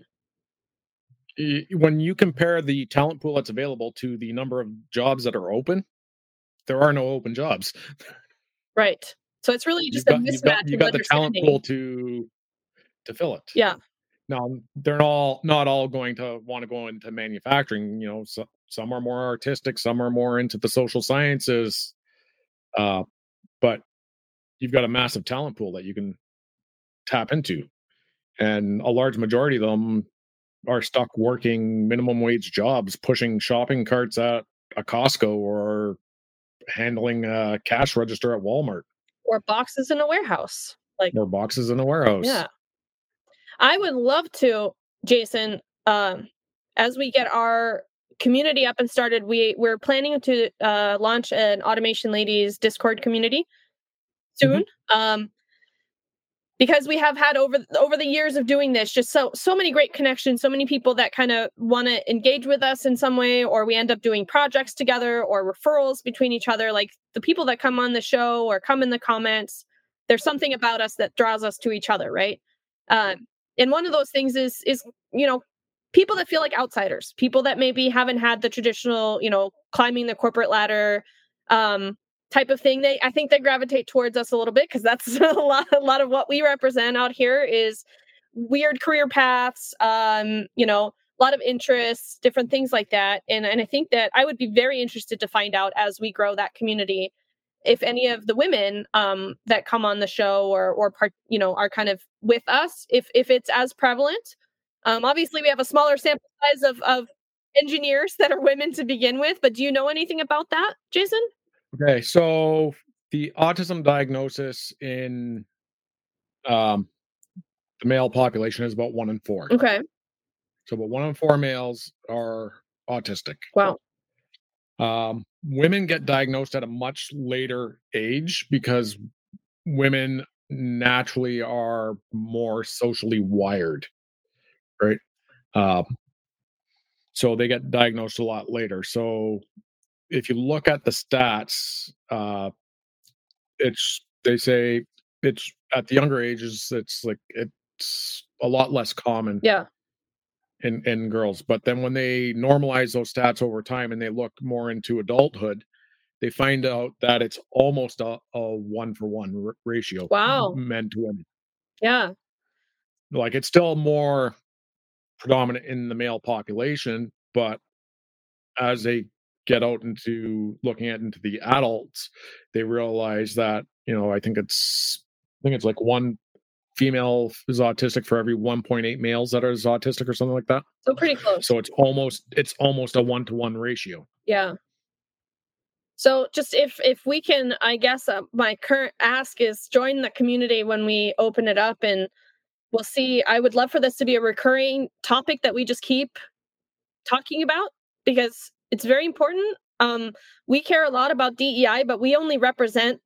Y- When you compare the talent pool that's available to the number of jobs that are open, there are no open jobs. Right. So it's really You've just a got you've got mismatch you of got the talent understanding. pool to to fill it. Yeah. Now they're all not all going to want to go into manufacturing. You know, so, some are more artistic, some are more into the social sciences. Uh, but you've got a massive talent pool that you can tap into, and a large majority of them are stuck working minimum wage jobs, pushing shopping carts at a Costco or handling a cash register at Walmart Or boxes in a warehouse. Like, or boxes in a warehouse. yeah. I would love to, Jason, um, as we get our community up and started, we, we're planning to uh, launch an Automation Ladies Discord community soon. Um, because we have had over over the years of doing this just so so many great connections, so many people that kind of want to engage with us in some way, or we end up doing projects together or referrals between each other. Like the people that come on the show or come in the comments, there's something about us that draws us to each other, right? Um, and one of those things is is you know people that feel like outsiders, people that maybe haven't had the traditional, you know, climbing the corporate ladder um, type of thing. They, I think they gravitate towards us a little bit because that's a lot, a lot of what we represent out here is weird career paths, um, you know, a lot of interests, different things like that. And, and I think that I would be very interested to find out as we grow that community, if any of the women um, that come on the show or, or part, you know, are kind of with us, if, if it's as prevalent. Um, obviously we have a smaller sample size of, of engineers that are women to begin with, but do you know anything about that, Jason? Okay, so the autism diagnosis in um, the male population is about one in four. Okay. So about one in four males are autistic. Wow. Um, women get diagnosed at a much later age because women naturally are more socially wired, right? Um, so they get diagnosed a lot later. So if you look at the stats, uh, it's they say it's at the younger ages. It's like it's a lot less common Yeah. in in girls. But then when they normalize those stats over time and they look more into adulthood, they find out that it's almost a, a one for one r- ratio. Wow. Men to women. Yeah. Like it's still more predominant in the male population, but as they get out into looking at into the adults, they realize that, you know, I think it's I think it's like one female is autistic for every one point eight males that are autistic or something like that. So pretty close. So it's almost it's almost a one to one ratio. Yeah. So just if if we can, I guess uh, my current ask is join the community when we open it up, and we'll see. I would love for this to be a recurring topic that we just keep talking about because it's very important. Um, we care a lot about D E I, but we only represent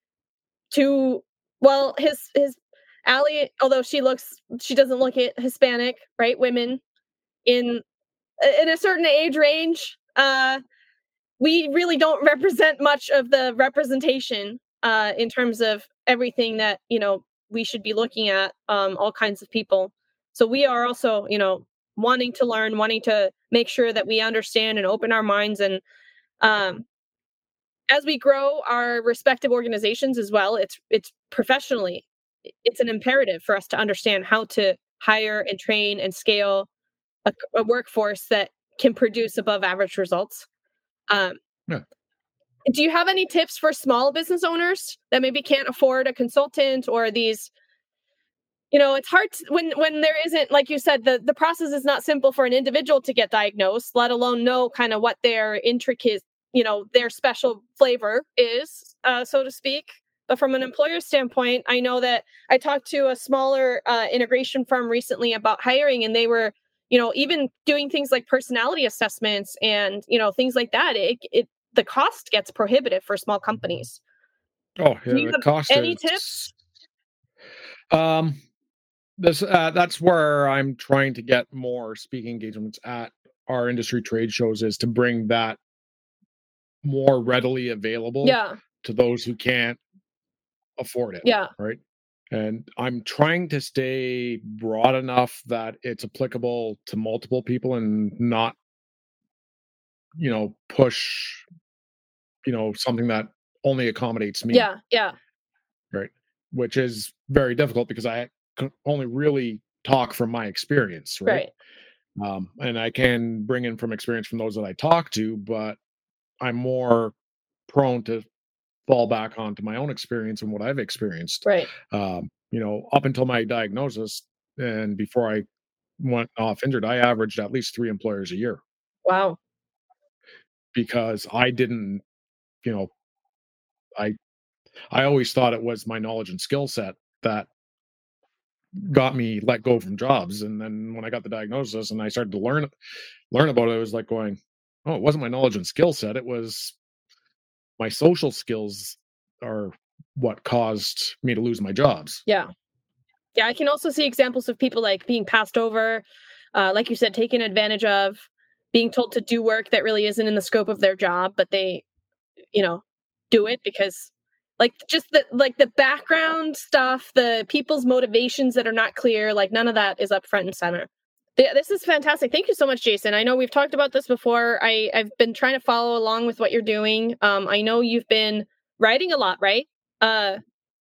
two. Well, his his Allie, although she looks, she doesn't look it Hispanic, right? Women in in a certain age range. Uh, we really don't represent much of the representation uh, in terms of everything that, you know, we should be looking at, um, all kinds of people. So we are also, you know, wanting to learn, wanting to make sure that we understand and open our minds. And um, as we grow our respective organizations as well, it's it's professionally, it's an imperative for us to understand how to hire and train and scale a, a workforce that can produce above average results. Um, Yeah. Do you have any tips for small business owners that maybe can't afford a consultant or these, you know, it's hard to, when when there isn't, like you said, the, the process is not simple for an individual to get diagnosed, let alone know kind of what their intricate, you know, their special flavor is, uh, so to speak. But from an employer standpoint, I know that I talked to a smaller uh, integration firm recently about hiring, and they were, you know, even doing things like personality assessments and, you know, things like that. It, it the cost gets prohibitive for small companies. Oh, yeah, Do you the have cost any is, tips? Um, this uh, that's where I'm trying to get more speaking engagements at our industry trade shows is to bring that more readily available Yeah. to those who can't afford it. Yeah. Right. And I'm trying to stay broad enough that it's applicable to multiple people and not, you know, push, you know, something that only accommodates me. Yeah, yeah. Right. Which is very difficult because I can only really talk from my experience. Right. Right. Um, and I can bring in from experience from those that I talk to, but I'm more prone to fall back onto my own experience and what I've experienced. Right. Um, you know, up until my diagnosis and before I went off injured, I averaged at least three employers a year Wow. because I didn't, you know, I I always thought it was my knowledge and skill set that got me let go from jobs. And then when I got the diagnosis and I started to learn learn about it, it was like going, oh, it wasn't my knowledge and skill set. It was my social skills are what caused me to lose my jobs. Yeah. Yeah, I can also see examples of people like being passed over, uh, like you said, taken advantage of, being told to do work that really isn't in the scope of their job, but they, you know, do it because like just the like the background stuff, the people's motivations that are not clear, like none of that is up front and center. Th- This is fantastic. Thank you so much, Jason. I know we've talked about this before. I, I've been trying to follow along with what you're doing. Um, I know you've been writing a lot, right? Uh,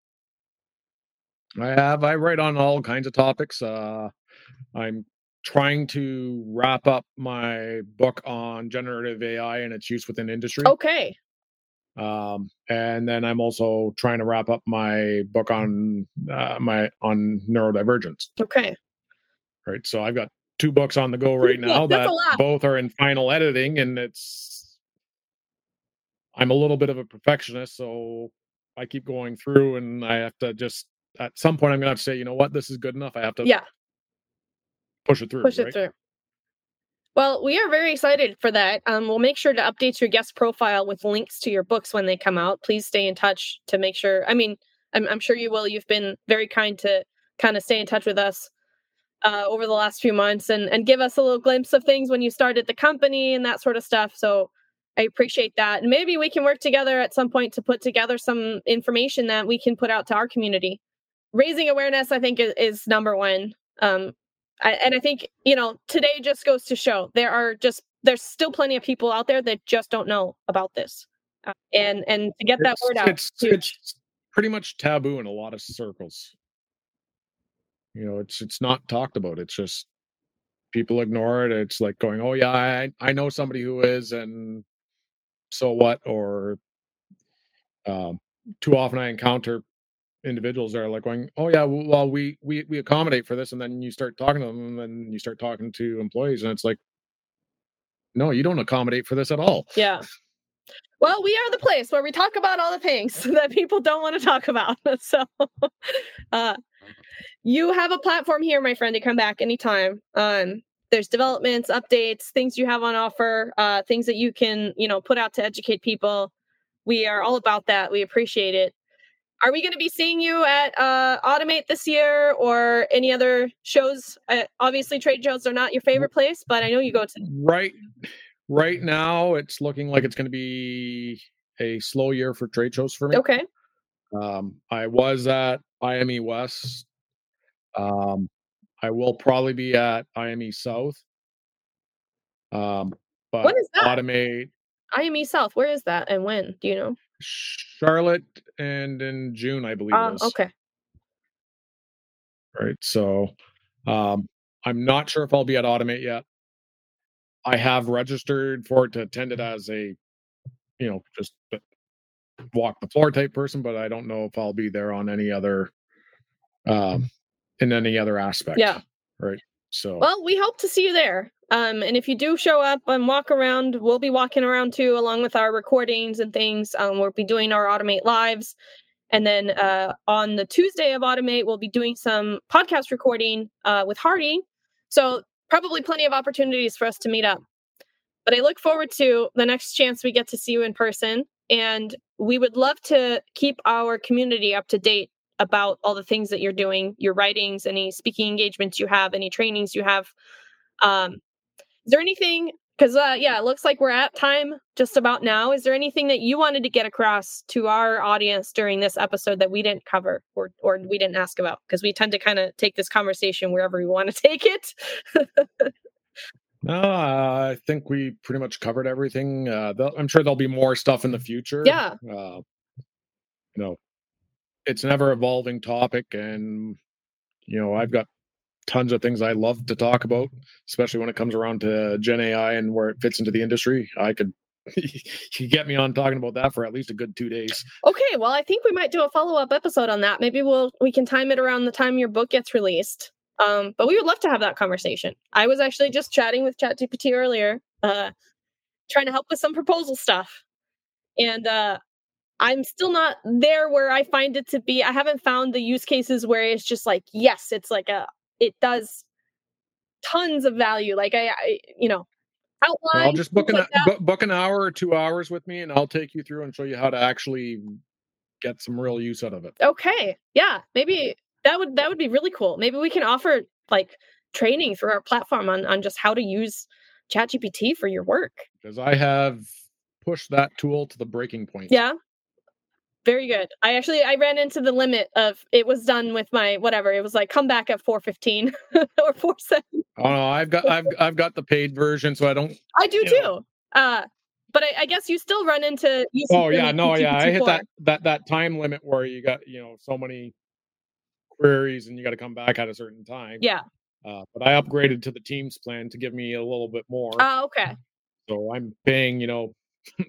I have I write on all kinds of topics. Uh, I'm trying to wrap up my book on generative A I and its use within industry. okay. Um, and then I'm also trying to wrap up my book on uh, my on neurodivergence. Okay. Right. So I've got two books on the go right Yeah, now that's a that lot. both are in final editing, and it's I'm a little bit of a perfectionist, so I keep going through, and I have to just at some point I'm gonna have to say, you know what, this is good enough. I have to Yeah, push it through. push it right? through. Well, we are very excited for that. Um, we'll make sure to update your guest profile with links to your books when they come out. Please stay in touch to make sure. I mean, I'm, I'm sure you will. You've been very kind to kind of stay in touch with us uh, over the last few months and, and give us a little glimpse of things when you started the company and that sort of stuff. So I appreciate that. And maybe we can work together at some point to put together some information that we can put out to our community. Raising awareness, I think, is, is number one. Um, I, and I think, you know, today just goes to show there are just, there's still plenty of people out there that just don't know about this. Uh, and, and to get that It's word out, it's huge. it's pretty much taboo in a lot of circles. You know, it's it's not talked about. It's just people ignore it. It's like going, oh yeah, I I know somebody who is, and so what? Or um, too often I encounter individuals that are like going, oh yeah, w- well we we we accommodate for this, and then you start talking to them, and then you start talking to employees, and it's like, no, you don't accommodate for this at all. Yeah. Well, we are the place where we talk about all the things that people don't want to talk about. So uh, you have a platform here, my friend, to come back anytime. Um, there's developments, updates, things you have on offer, uh, things that you can, you know, put out to educate people. We are all about that. We appreciate it. Are we going to be seeing you at uh, Automate this year or any other shows? Uh, obviously, trade shows are not your favorite place, but I know you go to. Right, right now it's looking like it's going to be a slow year for trade shows for me. Okay. Um, I was at I M E West. Um, I will probably be at I M E South. Um, but What is that? Automate I M E South. Where is that and when? Do you know? Charlotte and in June, I believe Uh, it is. okay. Right. So um, I'm not sure if I'll be at Automate yet. I have registered for it to attend it as a, you know, just walk the floor type person, but I don't know if I'll be there on any other, um, in any other aspect. Yeah. Right. So, Well, we hope to see you there. Um, and if you do show up and walk around, we'll be walking around too, along with our recordings and things. Um, we'll be doing our Automate lives. And then uh, on the Tuesday of Automate, we'll be doing some podcast recording uh, with Hardy. So probably plenty of opportunities for us to meet up. But I look forward to the next chance we get to see you in person. And we would love to keep our community up to date about all the things that you're doing, your writings, any speaking engagements you have, any trainings you have. Um, is there anything Because, uh, yeah, it looks like we're at time just about now. Is there anything that you wanted to get across to our audience during this episode that we didn't cover or, or we didn't ask about? Because we tend to kind of take this conversation wherever we want to take it. No, uh, I think we pretty much covered everything. Uh, I'm sure there'll be more stuff in the future. Yeah. Uh, you know, it's an ever evolving topic, and you know, I've got tons of things I love to talk about, especially when it comes around to Gen A I and where it fits into the industry. I could you get me on talking about that for at least a good two days. Okay, well, I think we might do a follow-up episode on that. Maybe we'll we can time it around the time your book gets released. Um, but we would love to have that conversation. I was actually just chatting with ChatGPT earlier, uh, trying to help with some proposal stuff. And uh, I'm still not there where I find it to be. I haven't found the use cases where it's just like, yes, it's like a, it does tons of value. Like I, I you know, outline. I'll just book an like bu- book an hour or two hours with me, and I'll take you through and show you how to actually get some real use out of it. Okay, yeah, maybe that would that would be really cool. Maybe we can offer like training through our platform on on just how to use ChatGPT for your work. Because I have pushed that tool to the breaking point. Yeah. Very good. I actually, I ran into the limit of, it was done with my, whatever, it was like, come back at four fifteen or four seven. Oh no, I've got, I've, I've got the paid version, so I don't. I do too. Know. Uh, but I, I guess you still run into. Oh yeah, no, yeah, I hit that, that, that time limit where you got, you know, so many queries and you got to come back at a certain time. Yeah. Uh, but I upgraded to the Teams plan to give me a little bit more. Oh, okay. So I'm paying, you know,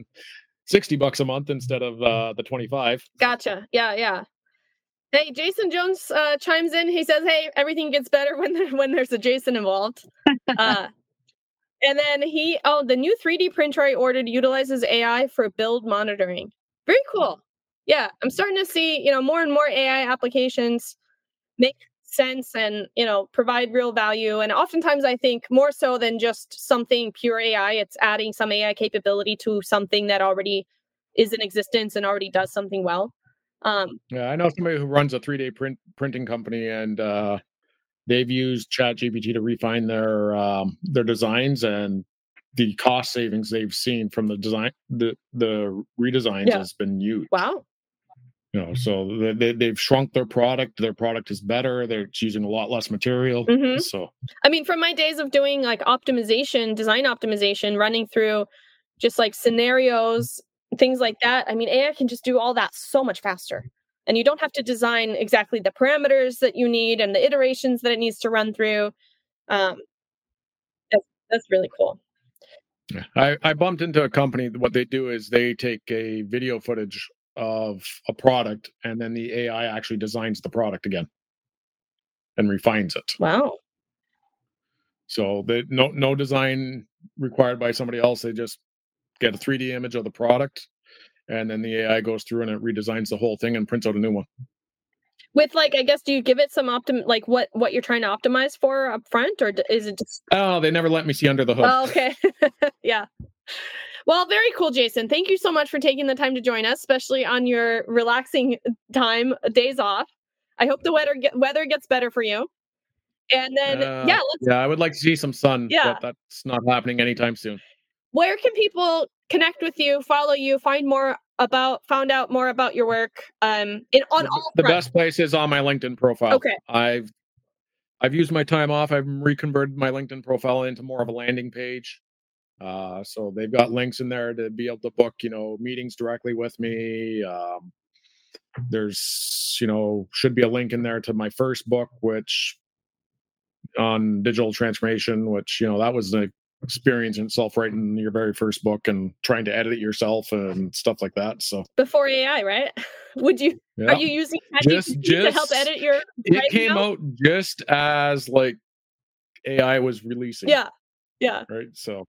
sixty bucks a month instead of uh, the twenty-five. Gotcha. Yeah, yeah. Hey, Jason Jones uh, chimes in. He says, "Hey, everything gets better when there, when there's a Jason involved." uh, and then he, oh, the new three D printer I ordered utilizes A I for build monitoring. Very cool. Yeah, I'm starting to see, you know, more and more A I applications make sense and, you know, provide real value. And oftentimes I think more so than just something pure A I, it's adding some A I capability to something that already is in existence and already does something well. Um, yeah, I know somebody who runs a three D print printing company, and uh, they've used ChatGPT to refine their um, their designs, and the cost savings they've seen from the design, the the redesigns yeah. has been huge. Wow. You know, so they, they've shrunk their product. Their product is better. They're using a lot less material. Mm-hmm. So, I mean, from my days of doing like optimization, design optimization, running through just like scenarios, things like that. I mean, A I can just do all that so much faster. And you don't have to design exactly the parameters that you need and the iterations that it needs to run through. Um, that's, that's really cool. Yeah. I, I bumped into a company. What they do is they take a video footage of a product, and then the A I actually designs the product again and refines it. Wow. So they, no no design required by somebody else. They just get a three D image of the product, and then the A I goes through and it redesigns the whole thing and prints out a new one. With like, I guess, do you give it some optim like what what you're trying to optimize for up front, or is it just? Oh, they never let me see under the hood. Oh, okay. Yeah. Well, very cool, Jason. Thank you so much for taking the time to join us, especially on your relaxing time, days off. I hope the weather get, weather gets better for you. And then, uh, yeah, let's. Yeah, I would like to see some sun, Yeah. but that's not happening anytime soon. Where can people connect with you, follow you, find more about, found out more about your work? Um, in on The, all the fronts? best place is on my LinkedIn profile. Okay. I've I've used my time off. I've reconverted my LinkedIn profile into more of a landing page. Uh, so they've got links in there to be able to book, you know, meetings directly with me. Um, there's, you know, should be a link in there to my first book, which on digital transformation, which, you know, that was an experience in itself, writing your very first book and trying to edit it yourself and stuff like that. So Before A I, right? Would you, yeah. are you using Just- ChatGPT to just- help edit your it writing came now? out just as like A I was releasing. Yeah. Yeah. Right. So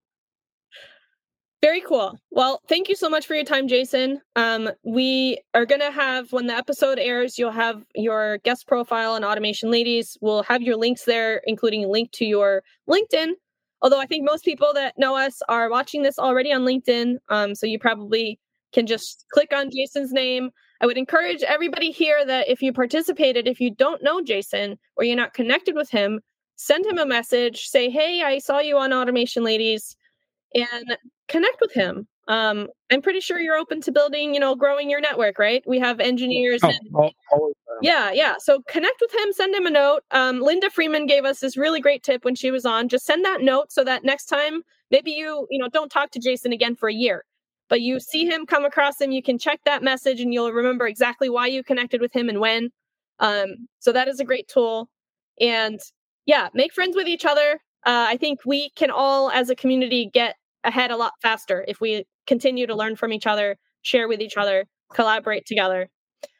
Very cool. Well, thank you so much for your time, Jason. Um, we are going to have, when the episode airs, you'll have your guest profile on Automation Ladies. We'll have your links there, including a link to your LinkedIn. Although I think most people that know us are watching this already on LinkedIn. Um, so you probably can just click on Jason's name. I would encourage everybody here that if you participated, if you don't know Jason or you're not connected with him, send him a message. Say, hey, I saw you on Automation Ladies. and connect with him. Um, I'm pretty sure you're open to building, you know, growing your network, right? We have engineers. Oh, and, I'll- I'll- yeah, yeah. So connect with him, send him a note. Um, Linda Freeman gave us this really great tip when she was on. Just send that note so that next time, maybe you, you know, don't talk to Jason again for a year, but you see him, come across him, you can check that message and you'll remember exactly why you connected with him and when. Um, so that is a great tool. And yeah, make friends with each other. Uh, I think we can all, as a community, get ahead a lot faster if we continue to learn from each other, share with each other, collaborate together.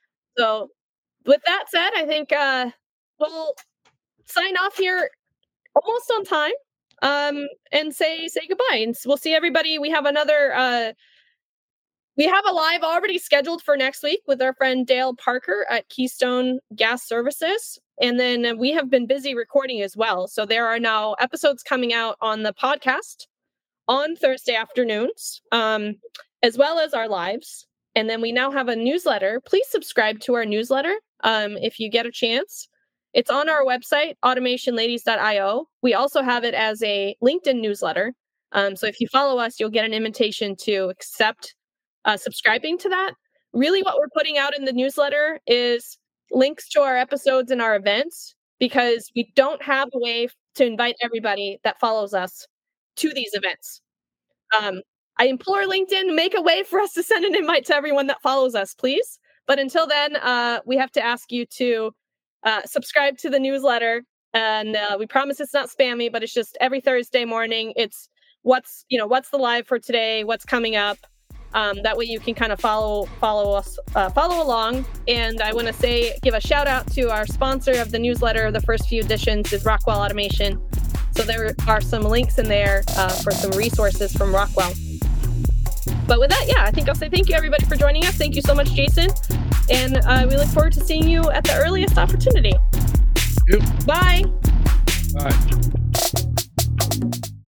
So with that said, I think uh, we'll sign off here almost on time um, and say say goodbye. And we'll see everybody. We have another... Uh, We have a live already scheduled for next week with our friend Dale Parker at Keystone Gas Services. And then we have been busy recording as well. So there are now episodes coming out on the podcast on Thursday afternoons, um, as well as our lives. And then we now have a newsletter. Please subscribe to our newsletter um, if you get a chance. It's on our website, automation ladies dot io. We also have it as a LinkedIn newsletter. Um, so if you follow us, you'll get an invitation to accept Uh, subscribing to that. Really what we're putting out in the newsletter is links to our episodes and our events, because we don't have a way to invite everybody that follows us to these events. Um, I implore LinkedIn, make a way for us to send an invite to everyone that follows us, please. But until then, uh, we have to ask you to uh, subscribe to the newsletter. And uh, we promise it's not spammy, but it's just every Thursday morning. It's what's, you know, what's the live for today, what's coming up. Um, that way you can kind of follow follow us, uh, follow along. And I want to say, give a shout out to our sponsor of the newsletter. The first few editions is Rockwell Automation. So there are some links in there uh, for some resources from Rockwell. But with that, yeah, I think I'll say thank you everybody for joining us. Thank you so much, Jason. And uh, we look forward to seeing you at the earliest opportunity. Yep. Bye. Bye.